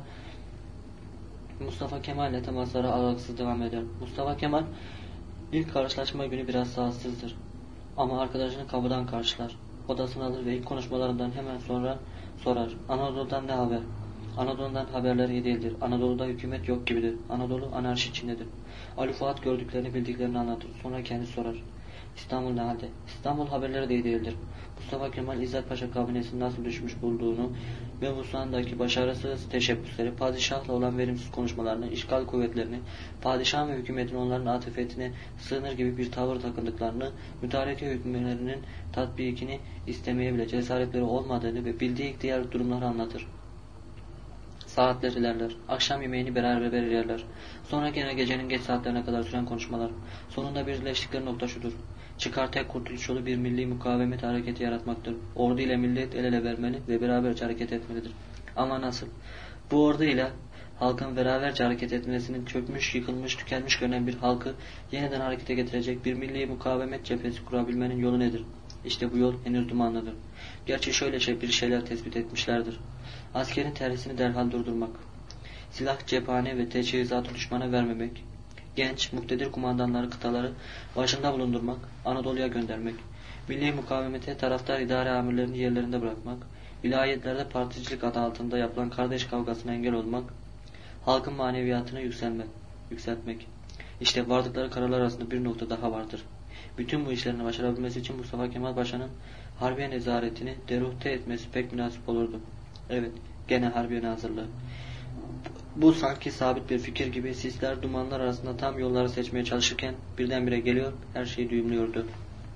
Mustafa Kemal ile temaslara aralıksız devam eder. Mustafa Kemal ilk karşılaşma günü biraz rahatsızdır. Ama arkadaşını kapıdan karşılar. Odasına alır ve ilk konuşmalarından hemen sonra sorar. Anadolu'dan ne haber? Anadolu'dan haberler iyi değildir. Anadolu'da hükümet yok gibidir. Anadolu anarşi içindedir. Ali Fuat gördüklerini bildiklerini anlatır. Sonra kendisi sorar. İstanbul ne halde? İstanbul haberleri de iyi değildir. Mustafa Kemal İzzet Paşa kabinesini nasıl düşmüş bulduğunu ve Musan'daki başarısız teşebbüsleri, padişahla olan verimsiz konuşmalarını, işgal kuvvetlerini, padişah ve hükümetin onların atifetine sığınır gibi bir tavır takındıklarını, mütareke hükümlerinin tatbikini istemeye bile cesaretleri olmadığını ve bildiği diğer durumları anlatır. Saatler ilerler. Akşam yemeğini beraber yerler. Sonra gene gecenin geç saatlerine kadar süren konuşmalar. Sonunda birleştikleri nokta şudur. Çıkar tek kurtuluş yolu bir milli mukavemet hareketi yaratmaktır. Ordu ile millet el ele vermeli ve beraberce hareket etmelidir. Ama nasıl? Bu ordu ile halkın beraberce hareket etmesinin çökmüş, yıkılmış, tükenmiş görünen bir halkı yeniden harekete getirecek bir milli mukavemet cephesi kurabilmenin yolu nedir? İşte bu yol henüz dumanlıdır. Gerçi şöyle şey bir şeyler tespit etmişlerdir. Askerin terhisini derhal durdurmak. Silah, cephane ve teçhizatı düşmana vermemek. Genç, muktedir kumandanları kıtaları başında bulundurmak. Anadolu'ya göndermek. Milli mukavemete taraftar idare amirlerini yerlerinde bırakmak. Vilayetlerde particilik adı altında yapılan kardeş kavgasına engel olmak. Halkın maneviyatını yükselmek, yükseltmek. İşte vardıkları kararlar arasında bir nokta daha vardır. Bütün bu işlerini başarabilmesi için Mustafa Kemal Paşa'nın harbiye nezaretini deruhte etmesi pek münasip olurdu. Evet, gene harbiye hazırlığı. Bu sanki sabit bir fikir gibi sisler, dumanlar arasında tam yolları seçmeye çalışırken birdenbire geliyor, her şeyi düğümlüyordu.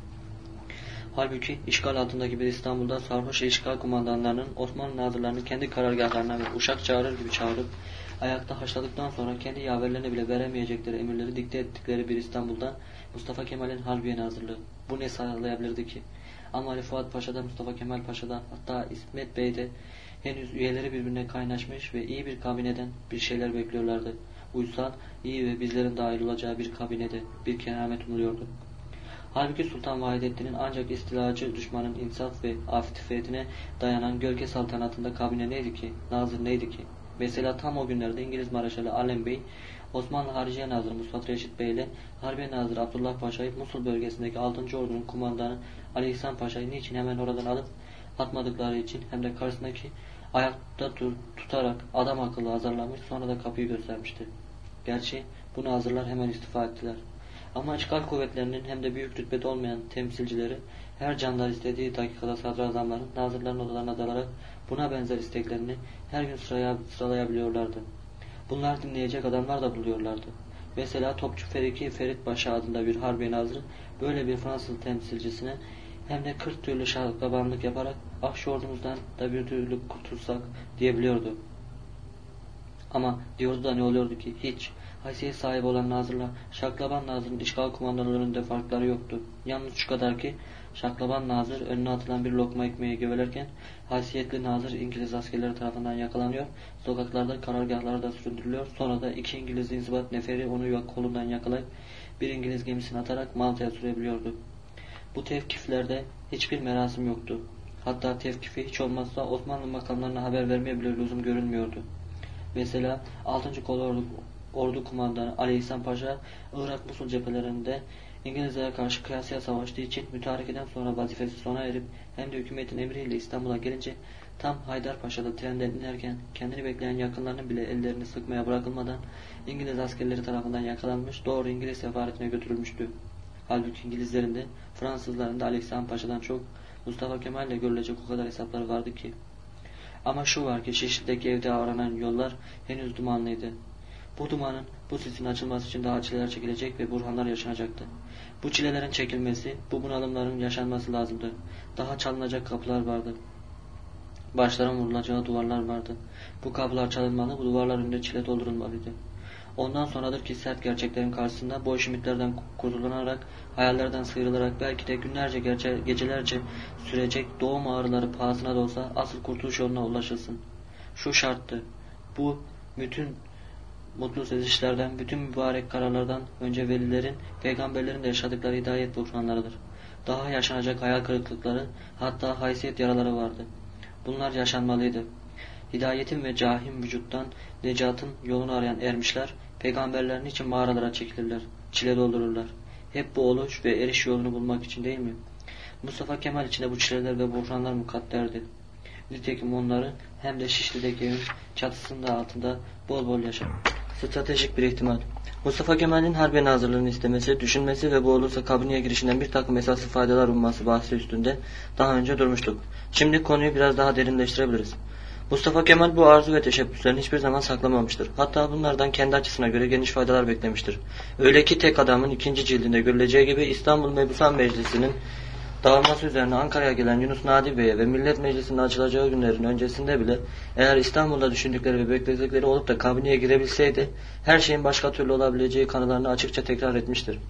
Halbuki işgal altındaki bir İstanbul'da sarhoş işgal kumandanlarının Osmanlı nazırlarını kendi karargahlarına ve uşak çağırır gibi çağırıp ayakta haşladıktan sonra kendi yaverlerine bile veremeyecekleri emirleri dikte ettikleri bir İstanbul'da Mustafa Kemal'in harbiye hazırlığı. Bu ne sağlayabilirdi ki? Ama Ali Fuat Paşa'da, Mustafa Kemal Paşa'da, hatta İsmet Bey'de henüz üyeleri birbirine kaynaşmış ve iyi bir kabineden bir şeyler bekliyorlardı. Uysal, iyi ve bizlerin dahil olacağı bir kabinede bir keramet umuluyordu. Halbuki Sultan Vahidettin'in ancak istilacı düşmanın insaf ve afifiyetine dayanan gölge saltanatında kabine neydi ki? Nazır neydi ki? Mesela tam o günlerde İngiliz Mareşali Alem Bey, Osmanlı Hariciye Nazırı Mustafa Reşit Bey ile Harbiye Nazırı Abdullah Paşa'yı Musul bölgesindeki altıncı Ordu'nun kumandanı Ali İhsan Paşa'yı niçin hemen oradan alıp atmadıkları için hem de karşısındaki ayakta dur, tutarak adam akıllı hazırlamış, sonra da kapıyı göstermişti. Gerçi bunu hazırlar hemen istifa ettiler. Ama işgal kuvvetlerinin hem de büyük rütbede olmayan temsilcileri her canlar istediği dakikada sadrazamların, nazırların odalarına dalarak buna benzer isteklerini her gün sıraya, sıralayabiliyorlardı. Bunlar dinleyecek adamlar da buluyorlardı. Mesela Topçu Feriki Ferit Paşa adında bir harbiye nazırı böyle bir Fransız temsilcisine hem de kırk türlü şaklabanlık yaparak ah şu ordumuzdan da bir türlü kurtulsak diyebiliyordu. Ama diyordu da ne oluyordu ki? Hiç. Haysiyet sahibi olan Nazır'la Şaklaban Nazır'ın işgal kumandanlarında farkları yoktu. Yalnız şu kadar ki Şaklaban Nazır önüne atılan bir lokma ekmeği gövelerken haysiyetli Nazır İngiliz askerleri tarafından yakalanıyor, sokaklarda karargahlarda süründürülüyor. Sonra da iki İngiliz inzibat neferi onu kolundan yakalayıp bir İngiliz gemisine atarak Malta'ya sürebiliyordu. Bu tevkiflerde hiçbir merasim yoktu. Hatta tevkifi hiç olmazsa Osmanlı makamlarına haber vermeye bile lüzum görünmüyordu. Mesela altıncı Kolordu Ordu Kumandanı Ali İhsan Paşa, Irak Musul cephelerinde İngilizlere karşı kıyasıya savaştığı için mütarekeden sonra vazifesi sona erip hem de hükümetin emriyle İstanbul'a gelince tam Haydarpaşa'da trenden inerken kendini bekleyen yakınlarının bile ellerini sıkmaya bırakılmadan İngiliz askerleri tarafından yakalanmış, doğru İngiliz sefaretine götürülmüştü. Halbuki İngilizlerin de Fransızların da Ali İhsan Paşa'dan çok Mustafa Kemal ile görülecek o kadar hesapları vardı ki. Ama şu var ki Şişli'deki evde aranan yollar henüz dumanlıydı. Bu dumanın, bu sisin açılması için daha çileler çekilecek ve burhanlar yaşanacaktı. Bu çilelerin çekilmesi, bu bunalımların yaşanması lazımdı. Daha çalınacak kapılar vardı. Başların vurulacağı duvarlar vardı. Bu kapılar çalınmalı, bu duvarlar önünde çile doldurulmalıydı. Ondan sonradır ki sert gerçeklerin karşısında boş ümitlerden kurtulunarak, hayallerden sıyrılarak belki de günlerce, gerçe, gecelerce sürecek doğum ağrıları pahasına da olsa asıl kurtuluş yoluna ulaşılsın. Şu şarttı, bu bütün mutlu sezişlerden, bütün mübarek kararlardan önce velilerin, peygamberlerin de yaşadıkları hidayet buhranlarıdır. Daha yaşanacak hayal kırıklıkları, hatta haysiyet yaraları vardı. Bunlar yaşanmalıydı. Hidayetin ve cahim vücuttan necatın yolunu arayan ermişler, peygamberlerin için mağaralara çekilirler, çile doldururlar. Hep bu oluş ve eriş yolunu bulmak için değil mi? Mustafa Kemal için de bu çileler ve buhranlar mukadderdi. Nitekim onları hem de Şişli'deki evin çatısında altında bol bol yaşadı. Stratejik bir ihtimal. Mustafa Kemal'in harbiye nazırlığını istemesi, düşünmesi ve bu olursa kabineye girişinden bir takım esaslı faydalar umması bahsi üstünde daha önce durmuştuk. Şimdi konuyu biraz daha derinleştirebiliriz. Mustafa Kemal bu arzu ve teşebbüslerini hiçbir zaman saklamamıştır. Hatta bunlardan kendi açısına göre geniş faydalar beklemiştir. Öyle ki tek adamın ikinci cildinde görüleceği gibi İstanbul Mebusan Meclisi'nin dağılması üzerine Ankara'ya gelen Yunus Nadi Bey'e ve Millet Meclisi'nin açılacağı günlerin öncesinde bile eğer İstanbul'da düşündükleri ve bekledikleri olup da kabineye girebilseydi her şeyin başka türlü olabileceği kanılarını açıkça tekrar etmiştir.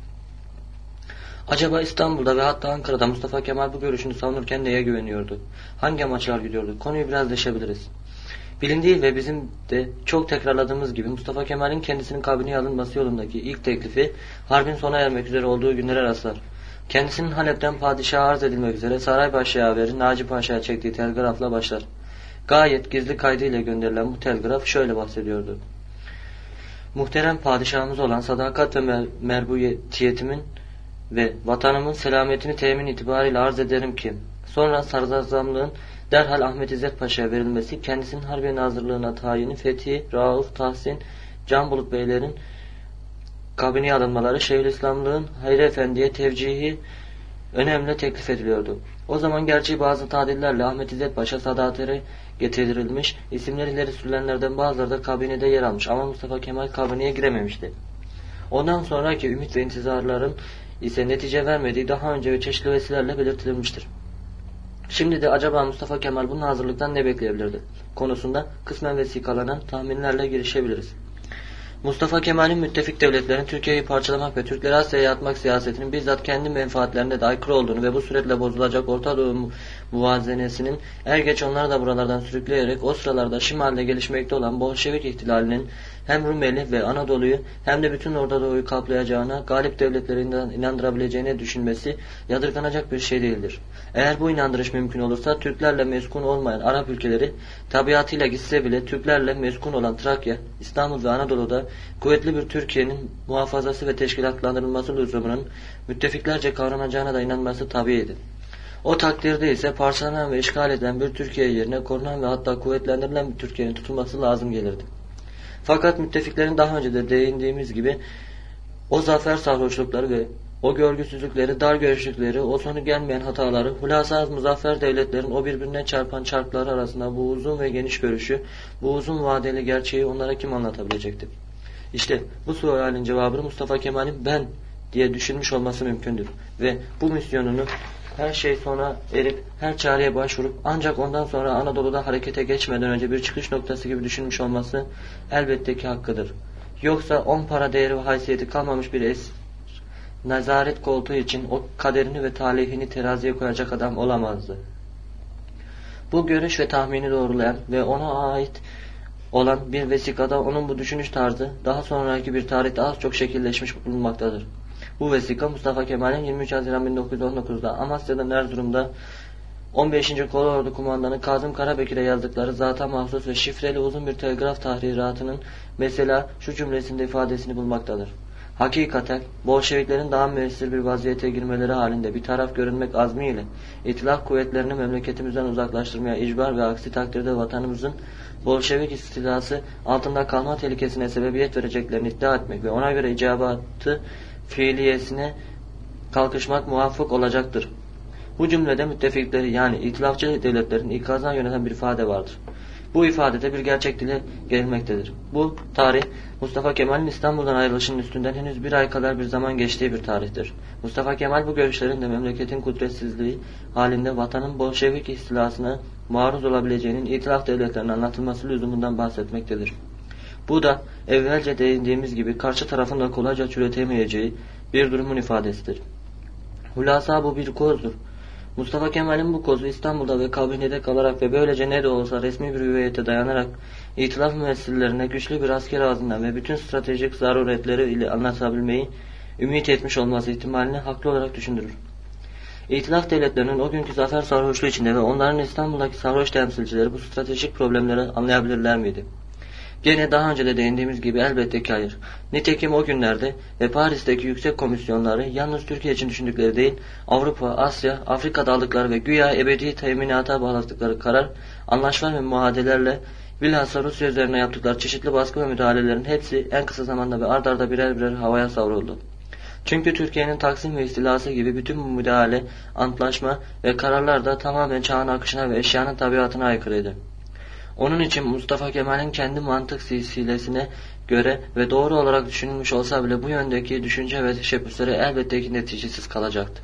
Acaba İstanbul'da ve hatta Ankara'da Mustafa Kemal bu görüşünü savunurken neye güveniyordu? Hangi amaçlar gidiyordu? Konuyu biraz deşebiliriz. Bilindiği ve bizim de çok tekrarladığımız gibi Mustafa Kemal'in kendisinin kabineye alınması yolundaki ilk teklifi harbin sona ermek üzere olduğu günlere rastlar. Kendisinin Halep'ten padişaha arz edilmek üzere Saraybaşı yaveri Naci Paşa'ya çektiği telgrafla başlar. Gayet gizli kaydıyla gönderilen bu telgraf şöyle bahsediyordu. Muhterem padişahımız olan sadakat ve mer merbuyetiyetimin ve vatanımın selametini temin itibariyle arz ederim ki sonra Sadrazamlığın derhal Ahmet İzzet Paşa'ya verilmesi, kendisinin harbiye nazırlığına tayini Fethi, Rauf, Tahsin, Can Bulut Beylerin kabineye alınmaları, Şeyhülislamlığın Hayri Efendi'ye tevcihi önemli teklif ediliyordu. O zaman gerçi bazı tadillerle Ahmet İzzet Paşa sadatere getirilmiş, isimleri ileri sürülenlerden bazıları da kabinede yer almış ama Mustafa Kemal kabineye girememişti. Ondan sonraki ümit ve intizarların ise netice vermediği daha önce ve çeşitli vesilelerle belirtilmiştir. Şimdi de acaba Mustafa Kemal bunun hazırlıktan ne bekleyebilirdi? Konusunda kısmen vesikalanan tahminlerle girişebiliriz. Mustafa Kemal'in müttefik devletlerin Türkiye'yi parçalamak ve Türkleri Asya'ya atmak siyasetinin bizzat kendi menfaatlerine de aykırı olduğunu ve bu suretle bozulacak Orta Doğu muvazenesinin er geç onları da buralardan sürükleyerek o sıralarda şimalde gelişmekte olan Bolşevik ihtilalinin hem Rumeli ve Anadolu'yu hem de bütün Orta Doğu'yu kaplayacağına, galip devletlerinden inandırabileceğine düşünmesi yadırganacak bir şey değildir. Eğer bu inandırış mümkün olursa Türklerle meskun olmayan Arap ülkeleri tabiatıyla gitse bile Türklerle meskun olan Trakya, İstanbul ve Anadolu'da kuvvetli bir Türkiye'nin muhafazası ve teşkilatlandırılması lüzumunun müttefiklerce kavranacağına da inanması tabiiydi. O takdirde ise parçalanan ve işgal edilen bir Türkiye yerine korunan ve hatta kuvvetlendirilen bir Türkiye'nin tutulması lazım gelirdi. Fakat müttefiklerin daha önce de değindiğimiz gibi o zafer sarhoşlukları ve o görgüsüzlükleri, dar görüşlükleri, o sonu gelmeyen hataları, hulasa muzaffer devletlerin o birbirine çarpan çarkları arasında bu uzun ve geniş görüşü, bu uzun vadeli gerçeği onlara kim anlatabilecekti? İşte bu sualin cevabını Mustafa Kemal'in ben diye düşünmüş olması mümkündür. Ve bu misyonunu her şey sona erip her çareye başvurup ancak ondan sonra Anadolu'da harekete geçmeden önce bir çıkış noktası gibi düşünmüş olması elbette ki hakkıdır. Yoksa on para değeri ve haysiyeti kalmamış bir es nezaret koltuğu için o kaderini ve talihini teraziye koyacak adam olamazdı. Bu görüş ve tahmini doğrulayan ve ona ait olan bir vesikada onun bu düşünüş tarzı daha sonraki bir tarihte az çok şekilleşmiş bulunmaktadır. Bu vesika Mustafa Kemal'in yirmi üç Haziran bin dokuz yüz on dokuz'da Amasya'dan Erzurum'da on beşinci Kolordu Kumandanı Kazım Karabekir'e yazdıkları zata mahsus ve şifreli uzun bir telgraf tahriratının mesela şu cümlesinde ifadesini bulmaktadır. Hakikaten Bolşeviklerin daha müessir bir vaziyete girmeleri halinde bir taraf görünmek azmiyle İtilaf kuvvetlerini memleketimizden uzaklaştırmaya icbar ve aksi takdirde vatanımızın Bolşevik istilası altında kalma tehlikesine sebebiyet vereceklerini iddia etmek ve ona göre icabatı fiiliyesine kalkışmak muvaffak olacaktır. Bu cümlede müttefikleri yani itilafçı devletlerin ikazına yönelen bir ifade vardır. Bu ifadede bir gerçek dile gelmektedir. Bu tarih Mustafa Kemal'in İstanbul'dan ayrılışının üstünden henüz bir ay kadar bir zaman geçtiği bir tarihtir. Mustafa Kemal bu görüşlerin de memleketin kudretsizliği halinde vatanın Bolşevik istilasına maruz olabileceğinin itilaf devletlerine anlatılması lüzumundan bahsetmektedir. Bu da evvelce değindiğimiz gibi karşı tarafın da kolayca çürütemeyeceği bir durumun ifadesidir. Hulasa bu bir kozdur. Mustafa Kemal'in bu kozu İstanbul'da ve kabinede kalarak ve böylece ne de olsa resmi bir hüviyete dayanarak itilaf müessillerine güçlü bir asker ağzından ve bütün stratejik zaruretleri ile anlatabilmeyi ümit etmiş olması ihtimalini haklı olarak düşündürür. İtilaf devletlerinin o günkü zafer sarhoşluğu içinde ve onların İstanbul'daki sarhoş temsilcileri bu stratejik problemleri anlayabilirler miydi? Gene daha önce de değindiğimiz gibi elbette ki hayır. Nitekim o günlerde ve Paris'teki yüksek komisyonları yalnız Türkiye için düşündükleri değil, Avrupa, Asya, Afrika'da aldıkları ve güya ebedi teminata bağladıkları karar, anlaşma ve muadelerle bilhassa Rusya üzerine yaptıkları çeşitli baskı ve müdahalelerin hepsi en kısa zamanda ve ard arda birer birer havaya savruldu. Çünkü Türkiye'nin Taksim ve istilası gibi bütün bu müdahale, antlaşma ve kararlar da tamamen çağın akışına ve eşyanın tabiatına aykırıydı. Onun için Mustafa Kemal'in kendi mantık silsilesine göre ve doğru olarak düşünülmüş olsa bile bu yöndeki düşünce ve teşebbüsleri elbette ki neticesiz kalacaktı.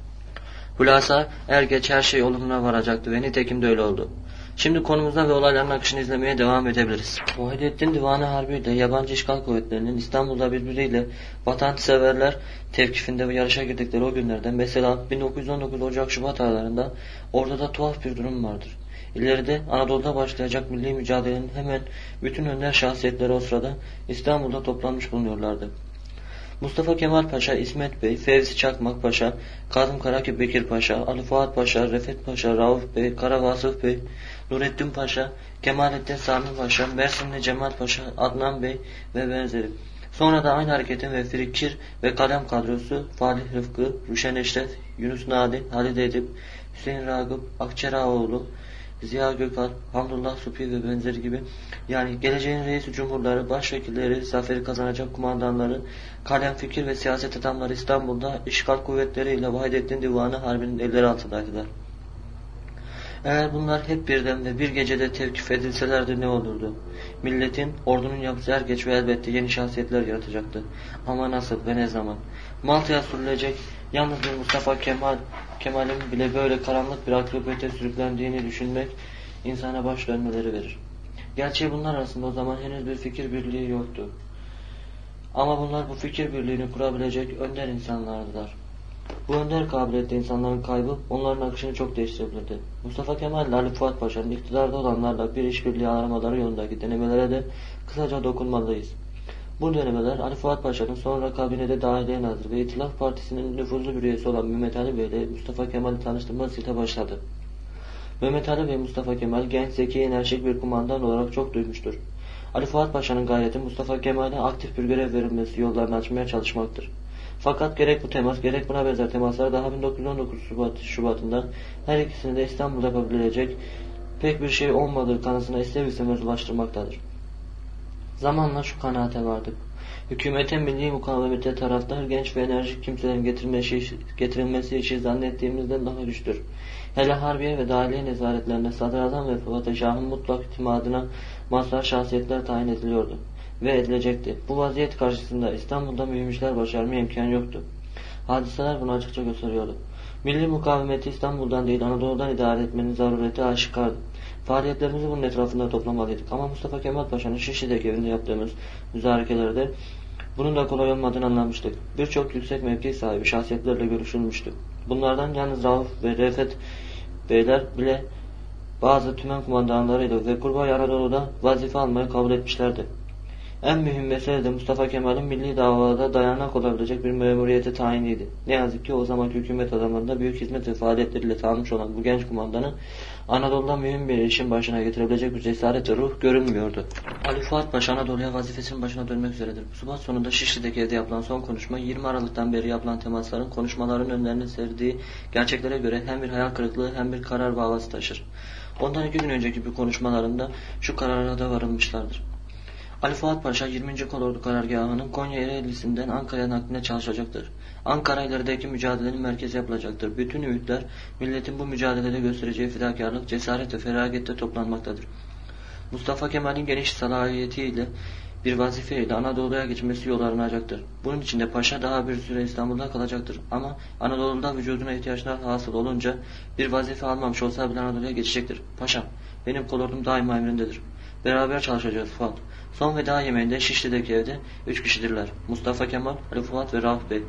Hulasa er geç her şey olumuna varacaktı ve nitekim de öyle oldu. Şimdi konumuzda ve olayların akışını izlemeye devam edebiliriz. Vahidettin Divanı Harbi ile yabancı işgal kuvvetlerinin İstanbul'da birbiriyle vatanseverler tevkifinde ve yarışa girdikleri o günlerde mesela bin dokuz yüz on dokuz Ocak-Şubat aylarında ortada tuhaf bir durum vardır. İleride Anadolu'da başlayacak milli mücadelenin hemen bütün önder şahsiyetleri o sırada İstanbul'da toplanmış bulunuyorlardı. Mustafa Kemal Paşa, İsmet Bey, Fevzi Çakmak Paşa, Kazım Karabekir Paşa, Ali Fuat Paşa, Refet Paşa, Rauf Bey, Kara Vasıf Bey, Nurettin Paşa, Kemalettin Sami Paşa, Mersinli Cemal Paşa, Adnan Bey ve benzeri. Sonra da aynı hareketin ve Frikir ve Kalem kadrosu Falih Rıfkı, Rüşen Eşref, Yunus Nadi, Halid Edip, Hüseyin Ragıp, Akçeraoğlu, Ziya Gökalp, Hamdullah Supi ve benzeri gibi yani geleceğin reis cumhurları, başvekilleri, zaferi kazanacak kumandanları, kalem fikir ve siyaset adamları İstanbul'da işgal kuvvetleriyle Vahidettin Divanı Harbi'nin elleri altındaydılar. Eğer bunlar hep birden ve bir gecede tevkif edilselerdi ne olurdu? Milletin, ordunun yapısı er geç ve elbette yeni şahsiyetler yaratacaktı. Ama nasıl ve ne zaman? Malta'ya sürülecek yalnız bir Mustafa Kemal, Kemal'in bile böyle karanlık bir akıbete sürüklendiğini düşünmek insana baş dönmeleri verir. Gerçi bunlar arasında o zaman henüz bir fikir birliği yoktu. Ama bunlar bu fikir birliğini kurabilecek önder insanlardılar. Bu önder kabiliyetli insanların kaybı onların akışını çok değiştirebilirdi. Mustafa Kemal ile Ali Fuat Paşa'nın iktidarda olanlarla bir işbirliği aramaları yolundaki denemelere de kısaca dokunmalıyız. Bu denemeler Ali Fuat Paşa'nın sonra kabinede dahiliye nazırı ve İtilaf Partisi'nin nüfuzlu bir üyesi olan Mehmet Ali Bey ile Mustafa Kemal'i tanıştırmasıyla başladı. Mehmet Ali Bey Mustafa Kemal genç, zeki, enerjik bir kumandan olarak çok duymuştur. Ali Fuat Paşa'nın gayreti Mustafa Kemal'e aktif bir görev verilmesi yollarını açmaya çalışmaktır. Fakat gerek bu temas gerek buna benzer temaslar daha bin dokuz yüz on dokuz Şubat, Şubat'ında her ikisini de İstanbul'da yapabilecek pek bir şey olmadığı kanısına ister istemez ulaştırmaktadır. Zamanla şu kanaate vardık. Hükümete milli mukavemete taraftar genç ve enerjik kimselerin getirilmesi, getirilmesi işi zannettiğimizden daha güçtür. Hele Harbiye ve Dahiliye nezaretlerinde Sadrazam ve Padişah'ın mutlak itimadına mazhar şahsiyetler tayin ediliyordu ve edilecekti. Bu vaziyet karşısında İstanbul'da mühim işler başarmaya imkan yoktu. Hadiseler bunu açıkça gösteriyordu. Milli mukavemeti İstanbul'dan değil Anadolu'dan idare etmenin zarureti aşikardı. Faaliyetlerimizi bunun etrafında toplamalıydık. Ama Mustafa Kemal Paşa'nın Şişli'deki evinde yaptığımız müzarekelerde Bunun da kolay olmadığını anlamıştık. Birçok yüksek mevki sahibi şahsiyetlerle görüşülmüştü. Bunlardan yalnız Rauf ve Refet beyler bile bazı tümen kumandanlarıyla ve Kurbay Anadolu'da vazife almayı kabul etmişlerdi. En mühim mesele de Mustafa Kemal'in milli davada dayanak olabilecek bir memuriyete tayiniydi. Ne yazık ki o zamanki hükümet adamlarında büyük hizmet ve faaliyetleriyle tanınmış olan bu genç kumandanı Anadolu'da mühim bir işin başına getirebilecek bir cesaret ve ruh görünmüyordu. Ali Fuat Paşa Anadolu'ya vazifesinin başına dönmek üzeredir. Şubat sonunda Şişli'deki evde yapılan son konuşma, yirmi Aralık'tan beri yapılan temasların, konuşmaların önlerine serdiği gerçeklere göre hem bir hayal kırıklığı hem bir karar bağlası taşır. Ondan iki gün önceki bir konuşmalarında şu karara da varılmışlardır. Ali Fuat Paşa yirminci Kolordu Karargahı'nın Konya Ereğlisi'nden Ankara'ya nakline çalışacaktır. Ankara ilerideki mücadelenin merkezi yapılacaktır. Bütün ümitler milletin bu mücadelede göstereceği fedakarlık, cesaret ve feragette toplanmaktadır. Mustafa Kemal'in geniş salahiyetiyle bir vazifeyle Anadolu'ya geçmesi yol aranacaktır. Bunun için de Paşa daha bir süre İstanbul'da kalacaktır. Ama Anadolu'da vücuduna ihtiyaçlar hasıl olunca bir vazife almamış olsa bile Anadolu'ya geçecektir. Paşam, benim kolordum daima emrindedir. Beraber çalışacağız Fuat. Son veda yemeğinde Şişli'deki evde üç kişidirler. Mustafa Kemal, Ali Fuat ve Rauf Bey.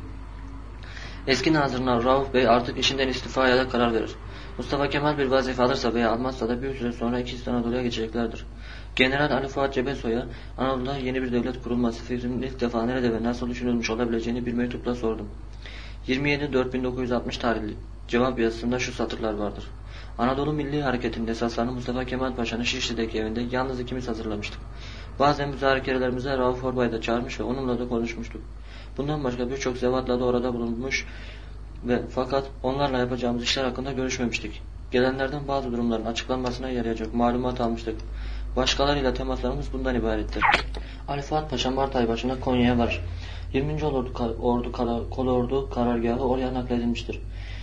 Eski nazırlar Rauf Bey artık işinden istifaya da karar verir. Mustafa Kemal bir vazife alırsa veya almazsa da bir süre sonra ikisi de Anadolu'ya geçeceklerdir. General Ali Fuat Cebesoy'a Anadolu'da yeni bir devlet kurulması fikrinin ilk defa nerede ve nasıl düşünülmüş olabileceğini bir mektupla sordum. yirmi yedi Dört bin dokuz yüz altmış tarihli cevap yazısında şu satırlar vardır. Anadolu Milli Hareketi'nin esaslarını Mustafa Kemal Paşa'nın Şişli'deki evinde yalnız ikimiz hazırlamıştık. Bazen müzakerelerimize Rauf Orbay'ı da çağırmış ve onunla da konuşmuştuk. Bundan başka birçok zevatla da orada bulunmuş ve fakat onlarla yapacağımız işler hakkında görüşmemiştik. Gelenlerden bazı durumların açıklanmasına yarayacak malumat almıştık. Başkalarıyla temaslarımız bundan ibarettir. Ali Fuat Paşa Mart ayı başında Konya'ya varır. yirminci Ordu, ordu Kolordu karargahı oraya nakledilmiştir.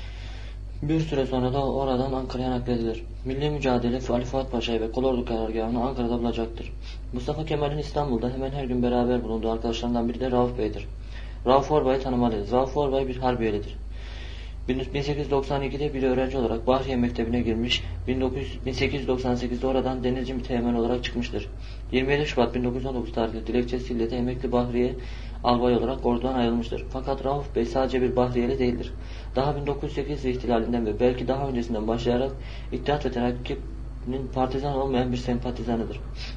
Bir süre sonra da oradan Ankara'ya nakledilir. Milli mücadele Ali Fuat Paşa'yı ve Kolordu karargahını Ankara'da bulacaktır. Mustafa Kemal'in İstanbul'da hemen her gün beraber bulunduğu arkadaşlarından biri de Rauf Bey'dir. Rauf Orbay'ı tanımalıyız. Rauf Orbay bir harbiyelidir. bin sekiz yüz doksan ikide bir öğrenci olarak Bahriye Mektebi'ne girmiş, bin sekiz yüz doksan sekizde oradan denizci teğmen olarak çıkmıştır. yirmi yedi Şubat bin dokuz yüz on dokuz tarihli dilekçesiyle de emekli Bahriye albay olarak ordudan ayrılmıştır. Fakat Rauf Bey sadece bir Bahriyeli değildir. Daha bin dokuz yüz sekiz ihtilalinden ve belki daha öncesinden başlayarak İttihat ve Terakki'nin partizan olmayan bir sempatizanıdır.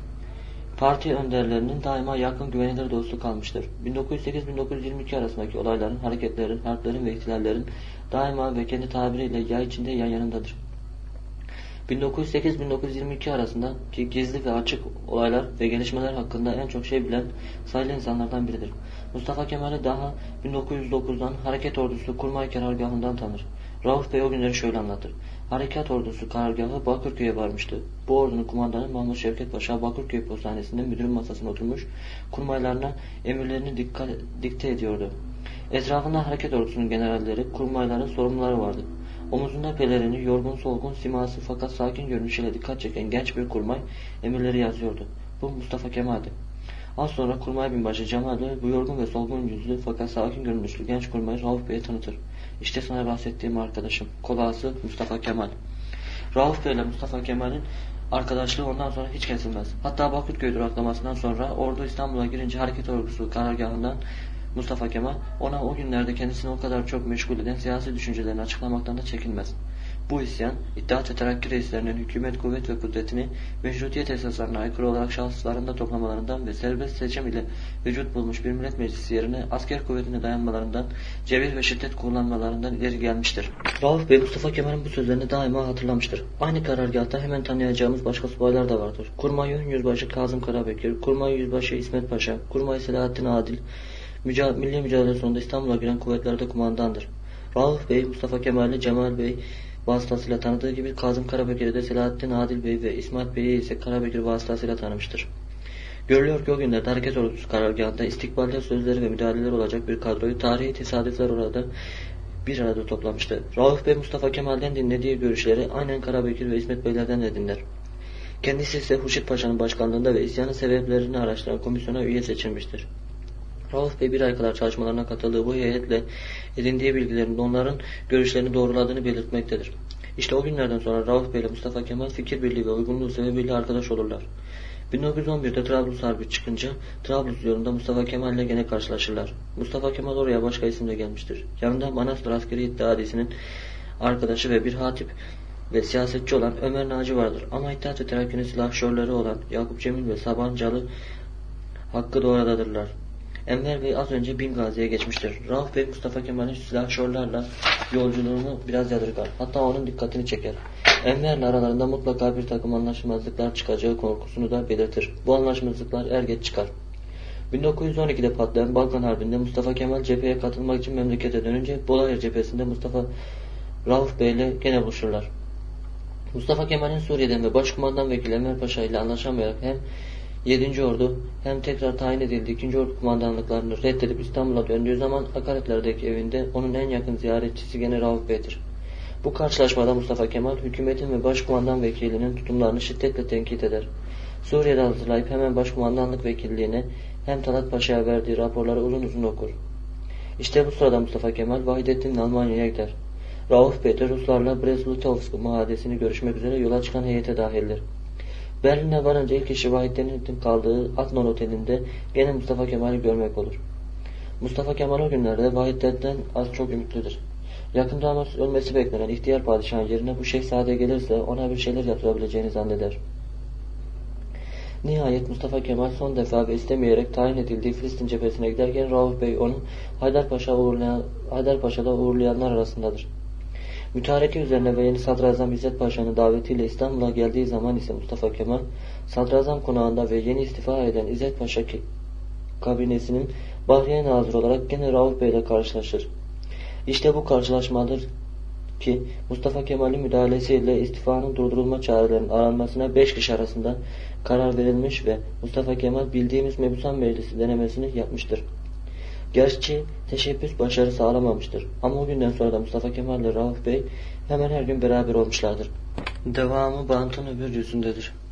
Parti önderlerinin daima yakın güvenilir dostu kalmıştır. bin dokuz yüz sekiz bin dokuz yüz yirmi iki arasındaki olayların, hareketlerin, harplerin ve ihtilallerin daima ve kendi tabiriyle ya içinde ya yanındadır. bin dokuz yüz sekiz bin dokuz yüz yirmi iki arasındaki gizli ve açık olaylar ve gelişmeler hakkında en çok şey bilen sayılı insanlardan biridir. Mustafa Kemal'i daha bin dokuz yüz dokuzdan Hareket Ordusu Kurmay Karargahı'ndan tanır. Rauf Bey o günleri şöyle anlatır. Harekat Ordusu karargahı Bakırköy'e varmıştı. Bu ordunun kumandanı Mahmut Şevket Paşa Bakırköy postanesinde müdürün masasına oturmuş, kurmaylarına emirlerini dikkat, dikte ediyordu. Etrafında hareket ordusunun generalleri, kurmayların sorumluları vardı. Omuzunda pelerini, yorgun solgun siması fakat sakin görünüşüyle dikkat çeken genç bir kurmay emirleri yazıyordu. Bu Mustafa Kemal'di. Az sonra kurmay binbaşı Cemal de bu yorgun ve solgun yüzlü fakat sakin görünüşlü genç kurmayı Rauf Bey'e tanıtır. İşte sana bahsettiğim arkadaşım, kolası Mustafa Kemal. Rauf Bey ile Mustafa Kemal'in arkadaşlığı ondan sonra hiç kesilmez. Hatta Bakırköy duraklamasından sonra ordu İstanbul'a girince hareket ordusu karargahından Mustafa Kemal ona o günlerde kendisini o kadar çok meşgul eden siyasi düşüncelerini açıklamaktan da çekinmez. Bu isyan, İttihat ve Terakki reislerinin hükümet kuvvet ve kudretini meşrutiyet esaslarına aykırı olarak şahıslarında toplamalarından ve serbest seçim ile vücut bulmuş bir millet meclisi yerine asker kuvvetine dayanmalarından, cebir ve şiddet kullanmalarından ileri gelmiştir. Rauf Bey Mustafa Kemal'in bu sözlerini daima hatırlamıştır. Aynı karargahta hemen tanıyacağımız başka subaylar da vardır. Kurmay Yüzbaşı Kazım Karabekir, Kurmay Yüzbaşı İsmet Paşa, Kurmay Selahattin Adil, Müca milli mücadele sonunda İstanbul'a giren kuvvetlerde kumandandır. Rauf Bey Mustafa Kemal'i Cemal Bey vasıtasıyla tanıdığı gibi Kazım Karabekir'i de Selahattin Adil Bey ve İsmet Bey'i ise Karabekir vasıtasıyla tanımıştır. Görülüyor ki o günlerde hareket ordusu karargahında istikbalde sözleri ve müdahaleler olacak bir kadroyu tarihi tesadüfler orada bir arada toplamıştı. Rauf Bey Mustafa Kemal'den dinlediği görüşleri aynen Karabekir ve İsmet Beylerden de dinler. Kendisi ise Hurşit Paşa'nın başkanlığında ve isyanın sebeplerini araştıran komisyona üye seçilmiştir. Rauf Bey bir ay kadar çalışmalarına katıldığı bu heyetle edindiği bilgilerin onların görüşlerini doğruladığını belirtmektedir. İşte o günlerden sonra Rauf Bey ile Mustafa Kemal fikir birliği ve uygunluğu sebebiyle arkadaş olurlar. bin dokuz yüz on birde Trablus Harbi çıkınca Trablus yolunda Mustafa Kemal ile gene karşılaşırlar. Mustafa Kemal oraya başka isimle gelmiştir. Yanında Manastır Askeri İttihatiyesi'nin arkadaşı ve bir hatip ve siyasetçi olan Ömer Naci vardır. Ama İttihat ve Terakki'nin silahşörleri olan Yakup Cemil ve Sabancalı Hakkı da oradadırlar. Enver Bey az önce Bingazi'ye geçmiştir. Rauf Bey Mustafa Kemal'in silahşörlerle yolculuğunu biraz yadırgar. Hatta onun dikkatini çeker. Enver'le aralarında mutlaka bir takım anlaşmazlıklar çıkacağı korkusunu da belirtir. Bu anlaşmazlıklar er geç çıkar. bin dokuz yüz on ikide patlayan Balkan Harbi'nde Mustafa Kemal cepheye katılmak için memlekete dönünce Bolayır cephesinde Mustafa Rauf Bey ile gene buluşurlar. Mustafa Kemal'in Suriye'den ve Başkumandan Vekili Enver Paşa ile anlaşamayarak hem yedinci Ordu hem tekrar tayin edildiği ikinci Ordu kumandanlıklarını reddedip İstanbul'a döndüğü zaman Akaretler'deki evinde onun en yakın ziyaretçisi gene Rauf Bey'dir. Bu karşılaşmada Mustafa Kemal hükümetin ve başkumandan vekilinin tutumlarını şiddetle tenkit eder. Suriye'de hazırlayıp hemen başkumandanlık vekilliğine hem Talat Paşa'ya verdiği raporları uzun uzun okur. İşte bu sırada Mustafa Kemal Vahidettin'le Almanya'ya gider. Rauf Bey de Ruslarla Brest-Litovsk muhadesini görüşmek üzere yola çıkan heyete dahildir. Berlin'e varınca ilk işi Vahidettin'in kaldığı Adnan Oteli'nde gene Mustafa Kemal'i görmek olur. Mustafa Kemal o günlerde Vahidettin'den az çok ümitlüdür. Yakında ölmesi beklenen ihtiyar padişahın yerine bu şehzade gelirse ona bir şeyler yapılabileceğini zanneder. Nihayet Mustafa Kemal son defa ve istemeyerek tayin edildiği Filistin cephesine giderken Rauf Bey onu Haydarpaşa uğurlayan, Haydarpaşa'da uğurlayanlar arasındadır. Mütareke üzerine ve yeni Sadrazam İzzet Paşa'nın davetiyle İstanbul'a geldiği zaman ise Mustafa Kemal Sadrazam konağında ve yeni istifa eden İzzet Paşa kabinesinin Bahriye Nazırı olarak gene Rauf Bey ile karşılaşır. İşte bu karşılaşmadır ki Mustafa Kemal'in müdahalesiyle istifanın durdurulma çarelerinin aranmasına beş kişi arasında karar verilmiş ve Mustafa Kemal bildiğimiz Mebusan Meclisi denemesini yapmıştır. Gerçi teşebbüs başarı sağlamamıştır. Ama o günden sonra da Mustafa Kemal ile Rauf Bey hemen her gün beraber olmuşlardır. Devamı bantın öbür yüzündedir.